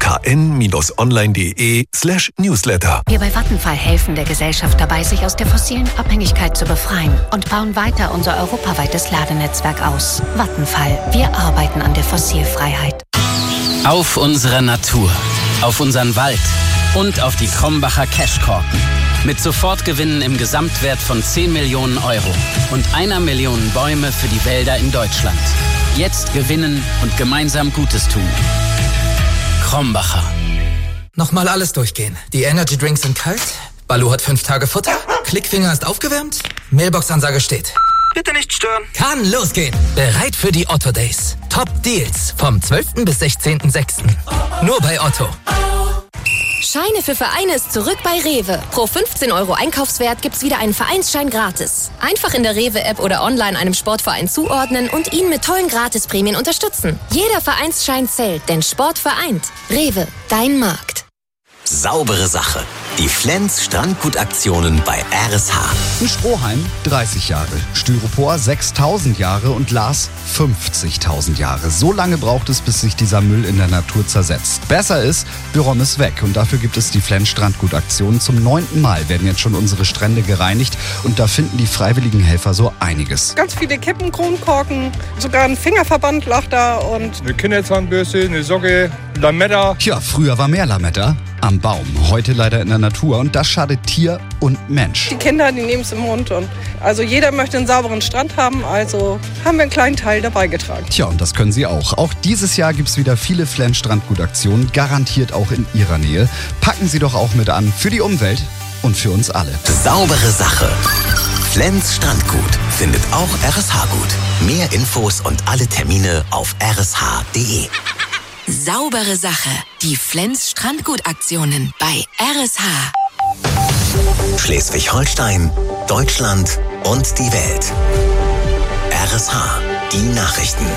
Speaker 11: kn-online.de/newsletter.
Speaker 21: Wir bei Vattenfall helfen der Gesellschaft dabei, sich aus der fossilen Abhängigkeit zu befreien und bauen weiter unser europaweites Ladenetzwerk aus. Vattenfall, wir arbeiten an der Fossilfreiheit.
Speaker 26: Auf unsere Natur, auf unseren Wald und auf die Krombacher Cashkorken. Mit Sofortgewinnen im Gesamtwert von 10 Millionen € und 1 Million Bäume für die Wälder in Deutschland. Jetzt gewinnen und gemeinsam Gutes tun. Krombacher.
Speaker 27: Nochmal alles durchgehen. Die Energy Drinks sind kalt, Balu hat 5 Tage Futter, Klickfinger ist aufgewärmt, Mailbox-Ansage steht. Bitte nicht stören. Kann losgehen. Bereit für die Otto Days. Top Deals vom 12. bis 16.06. Nur bei Otto.
Speaker 1: Scheine für Vereine ist zurück bei Rewe. Pro 15 € Einkaufswert gibt's wieder einen Vereinsschein gratis. Einfach in der Rewe-App oder online einem Sportverein zuordnen und ihn mit tollen Gratisprämien unterstützen. Jeder Vereinsschein zählt, denn Sport vereint. Rewe, dein Markt.
Speaker 4: Saubere Sache. Die Flens Strandgutaktionen bei RSH.
Speaker 7: Ein Strohhalm 30 Jahre, Styropor 6.000 Jahre und Glas 50.000 Jahre. So lange braucht es, bis sich dieser Müll in der Natur zersetzt. Besser ist, wir räumen es weg. Und dafür gibt es die Flens Strandgutaktionen. Zum 9. Mal werden jetzt schon unsere Strände gereinigt. Und da finden die freiwilligen Helfer so einiges.
Speaker 10: Ganz viele Kippen, Kronkorken, sogar ein Fingerverband lag da und
Speaker 12: eine Kinderzahnbürste, eine Socke, Lametta.
Speaker 7: Ja, früher war mehr Lametta am Baum, heute leider in der Natur und das schadet Tier und Mensch.
Speaker 10: Die Kinder, die nehmen es im Mund und also jeder möchte einen sauberen Strand haben, also haben wir einen kleinen Teil dabei getragen.
Speaker 7: Tja, und das können Sie auch. Auch dieses Jahr gibt es wieder viele Flens Strandgutaktionen, garantiert auch in Ihrer Nähe. Packen Sie doch auch mit an, für die Umwelt und für uns alle.
Speaker 4: Saubere Sache. Flens Strandgut findet auch RSH gut. Mehr Infos und alle Termine auf rsh.de.
Speaker 9: Saubere Sache. Die Flens Strandgutaktionen bei RSH.
Speaker 4: Schleswig-Holstein, Deutschland und die Welt. RSH, die Nachrichten.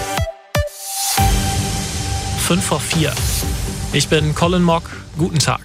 Speaker 13: 5:04. Ich bin Colin Mock. Guten Tag.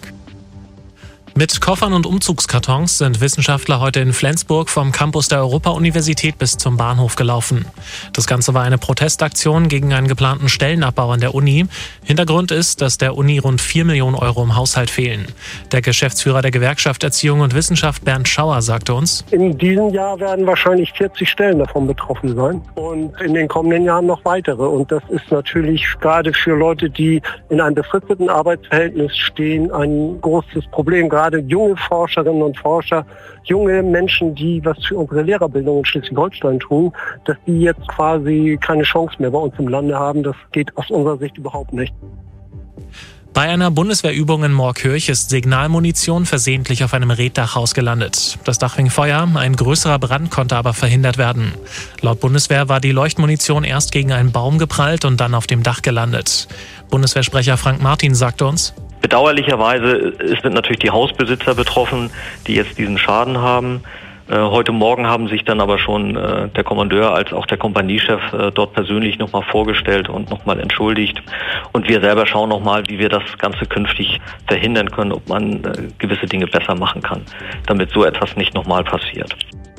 Speaker 13: Mit Koffern und Umzugskartons sind Wissenschaftler heute in Flensburg vom Campus der Europa-Universität bis zum Bahnhof gelaufen. Das Ganze war eine Protestaktion gegen einen geplanten Stellenabbau an der Uni. Hintergrund ist, dass der Uni rund 4 Millionen € im Haushalt fehlen. Der Geschäftsführer der Gewerkschaft Erziehung und Wissenschaft, Bernd Schauer, sagte uns:
Speaker 16: In diesem Jahr werden wahrscheinlich 40 Stellen davon betroffen sein und in den kommenden Jahren noch weitere. Und das ist natürlich gerade für Leute, die in einem befristeten Arbeitsverhältnis stehen, ein großes Problem. Gerade junge Forscherinnen und Forscher, junge Menschen, die was für unsere Lehrerbildung in Schleswig-Holstein tun, dass die jetzt quasi keine Chance mehr bei uns im Lande haben, das geht aus unserer Sicht überhaupt nicht.
Speaker 13: Bei einer Bundeswehrübung in Moorkirch ist Signalmunition versehentlich auf einem Reetdachhaus gelandet. Das Dach fing Feuer, ein größerer Brand konnte aber verhindert werden. Laut Bundeswehr war die Leuchtmunition erst gegen einen Baum geprallt und dann auf dem Dach gelandet. Bundeswehrsprecher Frank Martin sagte uns:
Speaker 14: Bedauerlicherweise sind natürlich die Hausbesitzer betroffen, die jetzt diesen Schaden haben. Heute Morgen haben sich dann aber schon der Kommandeur als auch der Kompaniechef dort persönlich nochmal vorgestellt und nochmal entschuldigt. Und wir selber schauen nochmal, wie wir das Ganze künftig verhindern können, ob man gewisse Dinge besser machen kann, damit so etwas nicht nochmal passiert.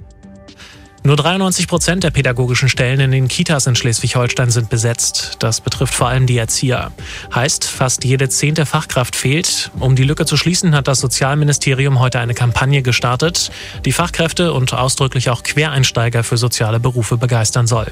Speaker 13: Nur 93% der pädagogischen Stellen in den Kitas in Schleswig-Holstein sind besetzt. Das betrifft vor allem die Erzieher. Heißt, fast jede 10. Fachkraft fehlt. Um die Lücke zu schließen, hat das Sozialministerium heute eine Kampagne gestartet, die Fachkräfte und ausdrücklich auch Quereinsteiger für soziale Berufe begeistern soll.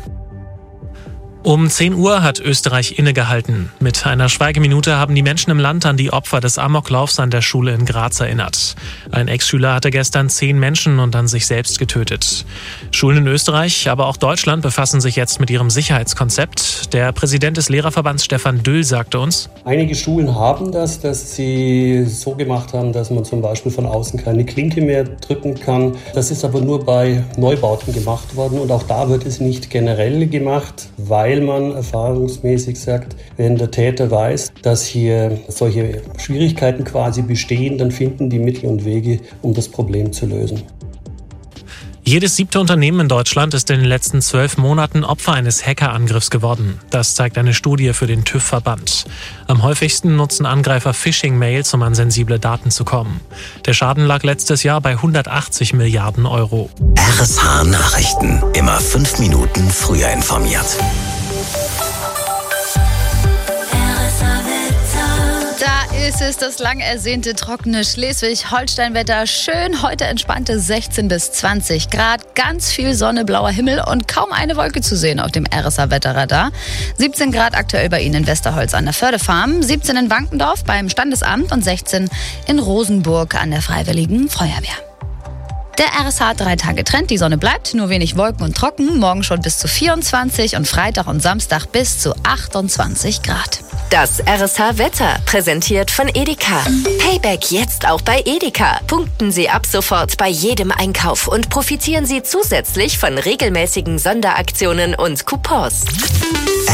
Speaker 13: Um 10 Uhr hat Österreich innegehalten. Mit einer Schweigeminute haben die Menschen im Land an die Opfer des Amoklaufs an der Schule in Graz erinnert. Ein Ex-Schüler hatte gestern 10 Menschen und dann sich selbst getötet. Schulen in Österreich, aber auch Deutschland befassen sich jetzt mit ihrem Sicherheitskonzept. Der Präsident des Lehrerverbands Stefan Düll sagte uns:
Speaker 28: Einige Schulen haben das, dass sie so gemacht haben, dass man zum Beispiel von außen keine Klinke mehr drücken kann. Das ist aber nur bei Neubauten gemacht worden und auch da wird es nicht generell gemacht, weil man erfahrungsmäßig sagt, wenn der Täter weiß, dass hier solche Schwierigkeiten quasi bestehen, dann finden die Mittel und Wege, um das Problem zu lösen.
Speaker 13: Jedes 7. Unternehmen in Deutschland ist in den letzten 12 Monaten Opfer eines Hackerangriffs geworden. Das zeigt eine Studie für den TÜV-Verband. Am häufigsten nutzen Angreifer Phishing-Mails, um an sensible Daten zu kommen. Der Schaden lag letztes Jahr bei 180 Milliarden €.
Speaker 4: RSH Nachrichten. Immer 5 Minuten früher informiert.
Speaker 6: Da ist es, das lang ersehnte trockene Schleswig-Holstein-Wetter. Schön heute entspannte 16 bis 20 Grad, ganz viel Sonne, blauer Himmel und kaum eine Wolke zu sehen auf dem RSA-Wetterradar. 17 Grad aktuell bei Ihnen in Westerholz an der Fördefarm, 17 in Wankendorf beim Standesamt und 16 in Rosenburg an der Freiwilligen Feuerwehr. Der RSH 3 Tage Trend, die Sonne bleibt, nur wenig Wolken und trocken, morgen schon bis zu 24 und Freitag und Samstag bis zu 28 Grad.
Speaker 1: Das RSH-Wetter, präsentiert von Edeka. Payback jetzt auch bei Edeka. Punkten Sie ab sofort bei jedem Einkauf und profitieren Sie zusätzlich von regelmäßigen Sonderaktionen und Coupons.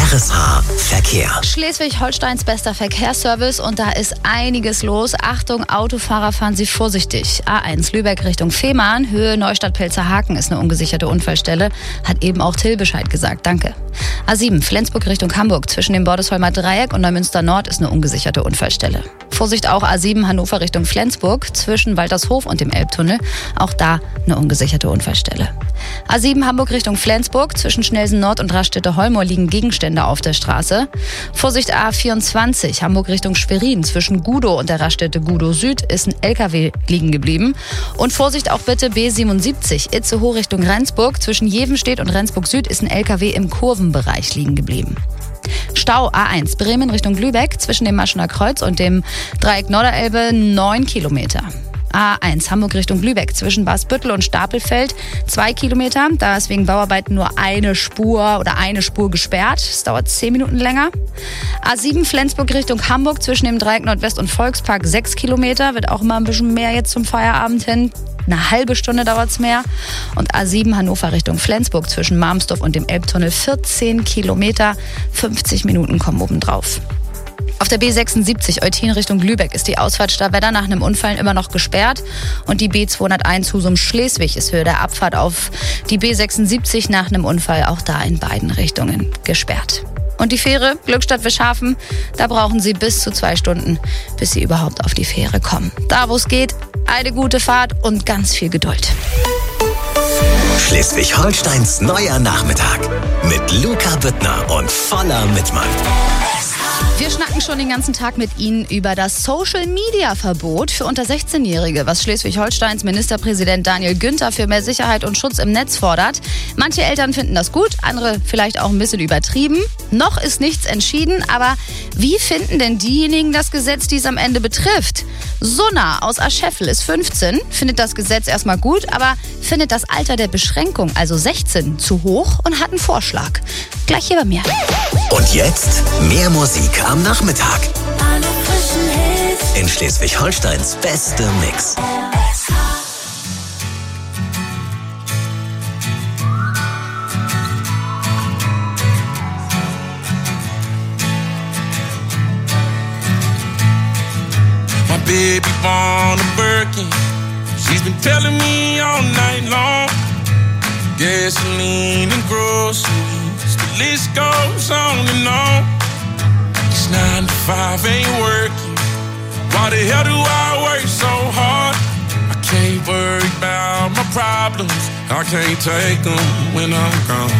Speaker 4: RSH Verkehr.
Speaker 6: Schleswig-Holsteins bester Verkehrsservice und da ist einiges los. Achtung, Autofahrer, fahren Sie vorsichtig. A1 Lübeck Richtung Fehmarn, Höhe Neustadt-Pelzerhaken ist eine ungesicherte Unfallstelle. Hat eben auch Till Bescheid gesagt, danke. A7 Flensburg Richtung Hamburg, zwischen dem Bordesholmer Dreieck und Neumünster Nord ist eine ungesicherte Unfallstelle. Vorsicht auch A7 Hannover Richtung Flensburg, zwischen Waltershof und dem Elbtunnel. Auch da eine ungesicherte Unfallstelle. A7 Hamburg Richtung Flensburg, zwischen Schnelsen Nord und Raststätte-Holmau liegen Gegenstände auf der Straße. Vorsicht A24 Hamburg Richtung Schwerin, zwischen Gudow und der Raststätte Gudow Süd ist ein LKW liegen geblieben. Und Vorsicht auch bitte B77 Itzehoe Richtung Rendsburg, zwischen Jevenstedt und Rendsburg Süd ist ein LKW im Kurvenbereich liegen geblieben. Stau A1 Bremen Richtung Lübeck, zwischen dem Maschener Kreuz und dem Dreieck Norderelbe 9 Kilometer. A1 Hamburg Richtung Lübeck, zwischen Basbüttel und Stapelfeld 2 Kilometer. Da ist wegen Bauarbeiten nur eine Spur gesperrt. Es dauert 10 Minuten länger. A7 Flensburg Richtung Hamburg, zwischen dem Dreieck Nordwest und Volkspark 6 Kilometer. Wird auch immer ein bisschen mehr jetzt zum Feierabend hin. Eine halbe Stunde dauert es mehr. Und A7 Hannover Richtung Flensburg, zwischen Marmsdorf und dem Elbtunnel 14 Kilometer. 50 Minuten kommen obendrauf. Auf der B76 Eutin Richtung Lübeck ist die Ausfahrt Starwedder nach einem Unfall immer noch gesperrt. Und die B201 Husum-Schleswig ist Höhe der Abfahrt auf die B76 nach einem Unfall auch da in beiden Richtungen gesperrt. Und die Fähre Glückstadt-Wischhafen, da brauchen Sie bis zu 2 Stunden, bis Sie überhaupt auf die Fähre kommen. Da, wo es geht, eine gute Fahrt und ganz viel Geduld.
Speaker 4: Schleswig-Holsteins neuer Nachmittag mit Luca Büttner und voller Mitmann.
Speaker 6: Wir schnacken schon den ganzen Tag mit Ihnen über das Social-Media-Verbot für unter 16-Jährige, was Schleswig-Holsteins Ministerpräsident Daniel Günther für mehr Sicherheit und Schutz im Netz fordert. Manche Eltern finden das gut, andere vielleicht auch ein bisschen übertrieben. Noch ist nichts entschieden, aber wie finden denn diejenigen das Gesetz, die es am Ende betrifft? Sunna aus Ascheffel ist 15, findet das Gesetz erstmal gut, aber findet das Alter der Beschränkung, also 16, zu hoch und hat einen Vorschlag. Gleich hier bei mir.
Speaker 4: Und jetzt mehr Musik am Nachmittag. In Schleswig-Holsteins beste Mix.
Speaker 2: My baby born a Birkin. She's been telling me all night long. Gasoline and groceries, the list goes on and on. It's 9 to 5, ain't working. Why the hell do I work so hard? I can't worry about my problems. I can't take them when I'm gone.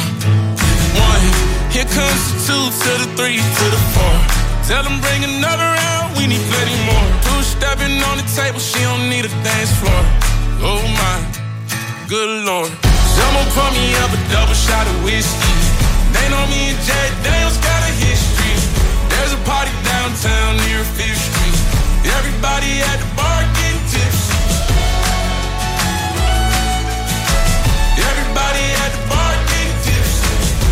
Speaker 2: 1, here comes the 2 to the 3 to the 4. Tell them bring another round, we need plenty more. 2 stepping on the table, she don't need a dance floor. Oh my, good Lord. Someone pour me up a double shot of whiskey. They know me and Jack Daniels got a history. There's a party downtown near 5th Street. Everybody at the bar getting tipsy. Everybody at the bar getting tipsy.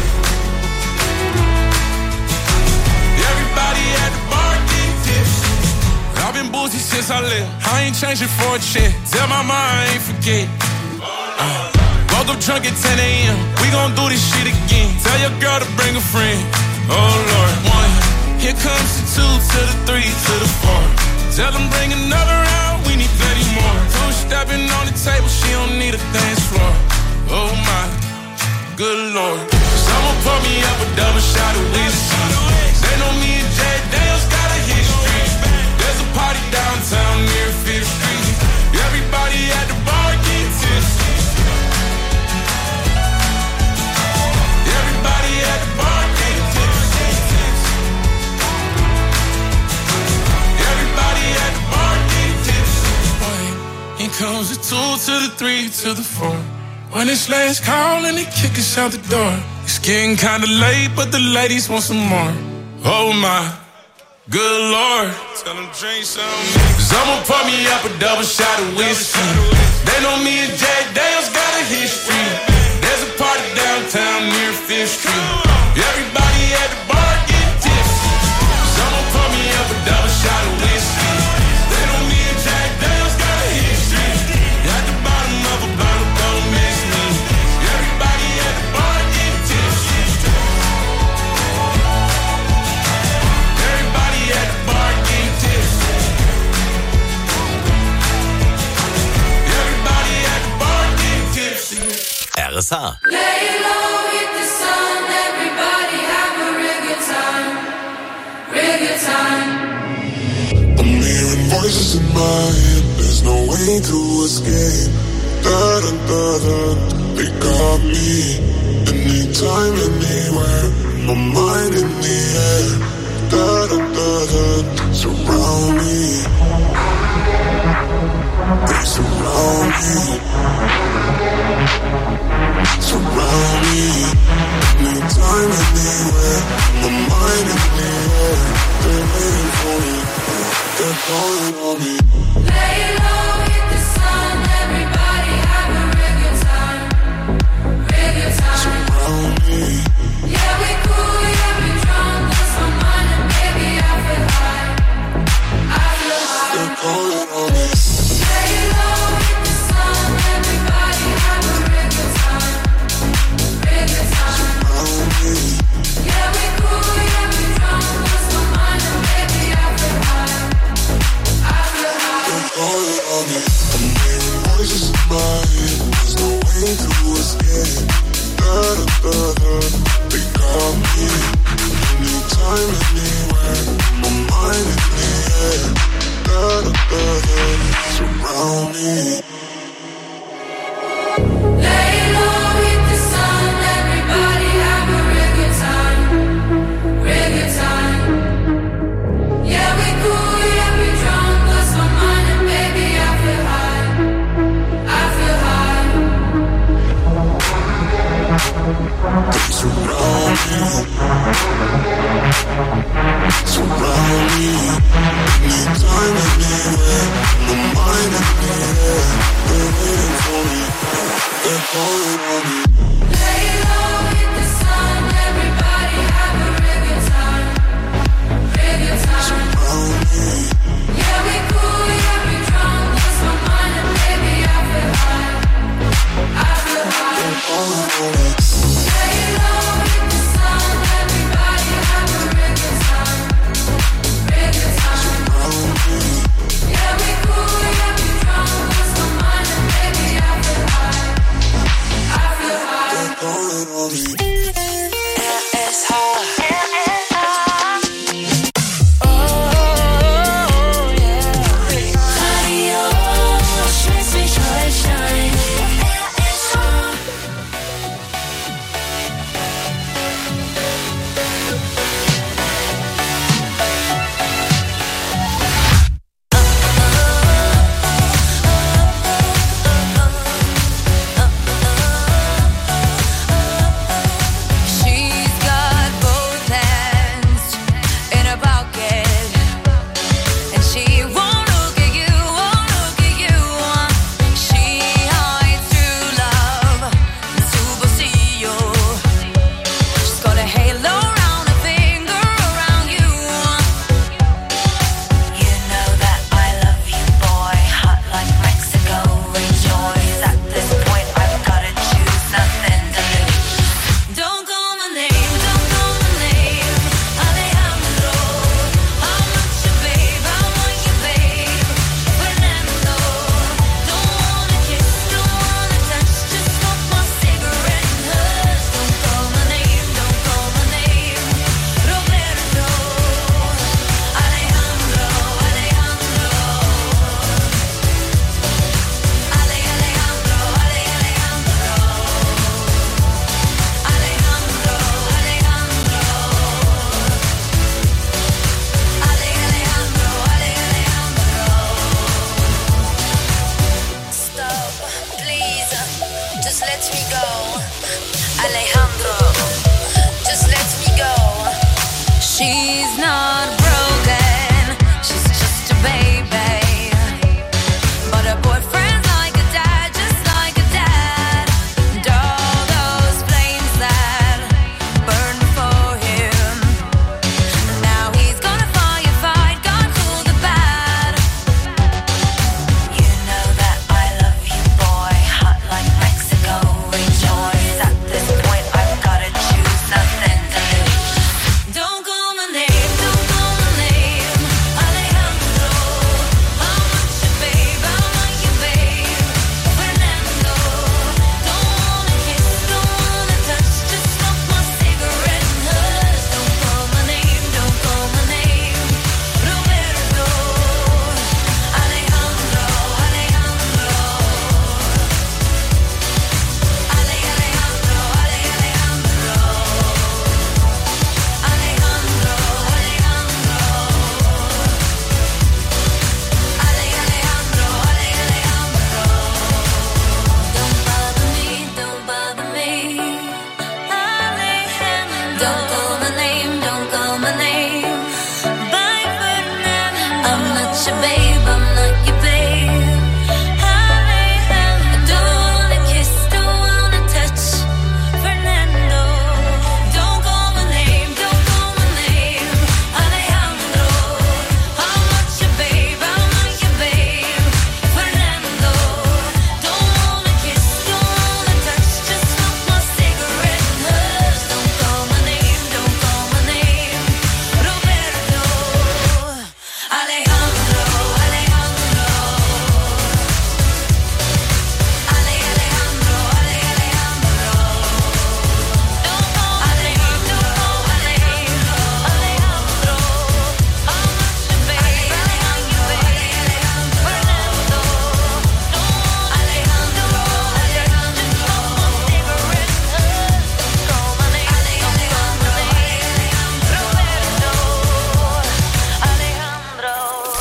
Speaker 2: Everybody at the bar getting tipsy. I've been boozy since I left. I ain't changing for a check. Tell my mom I ain't forget. Woke up drunk at 10 a.m. We gon' do this shit again. Tell your girl to bring a friend. Oh Lord. 1, here comes the 2 to the 3 to the 4. Tell them bring another round, we need plenty more. 2 stepping on the table, she don't need a dance floor. Oh my, good Lord. Someone pour me up a double shot of whiskey. They know me and Jack Daniels got a history. There's a party downtown near 5th Street. Everybody at the bar getting tipsy. Everybody at the bar getting tipsy. Everybody at the bar getting tipsy. Here comes the 2 to the 3 to the 4. When it's last call and they kick us out the door. It's getting kinda late, but the ladies want some more. Oh my, good Lord. Tell them drink some. Someone pour me up a double shot of whiskey. They know me and Jack Daniels got a history. There's a party downtown near 5th Street. Everybody at the bar getting tipsy. Someone pour me up a double shot of whiskey. They know me and Jack Daniels got a history. At the bottom of a bottle, don't miss me. Everybody at the bar getting tipsy.
Speaker 4: RSH.
Speaker 2: Voices in my head, there's no way to escape. Da da da da, they got me. Anytime, anywhere, my mind in the air. Da da da da, surround me. They surround me. Surround me. Anytime, anywhere, my mind in the air. They're waiting for me. They're calling on me. Lay low, hit the sun. Everybody have a real good time. Real good time. Surround me. Yeah, we cool, yeah, we drunk. Lost my mind and baby, I feel high. I feel high. They're calling on me. Lay low, hit the sun. Everybody have a real good time. Real good time. Surround me. Yeah, we cool, yeah, we drunk. Lost my mind and baby, I feel high. Calling on me. I'm hearing voices in my head. There's no way to escape. Da da da da, they got me. Anytime, anywhere, my mind in the air. Da da da da, surround me. Lay low, hit the sun. Everybody have a real good time. Real good time. Yeah, we cool, yeah, we drunk. Lost my mind and baby, I feel high. I feel high. They surround me. Surround me. Anytime, anywhere. My mind in the air. They're waiting for me. They're calling on me. Lay low, hit the sun. Everybody have a real good time. Real good time. Surround me. Yeah, we cool, yeah, we drunk. Lost my mind and baby, I feel high. I feel high. They're calling on me. Lay low, hit the sun. Everybody have a real good time. Real good time. Surround me. Yeah, we cool, yeah, we drunk. Lost my mind and baby, I feel high. I feel high. They're calling on me. RSH.
Speaker 5: Just let me go, Alejandro.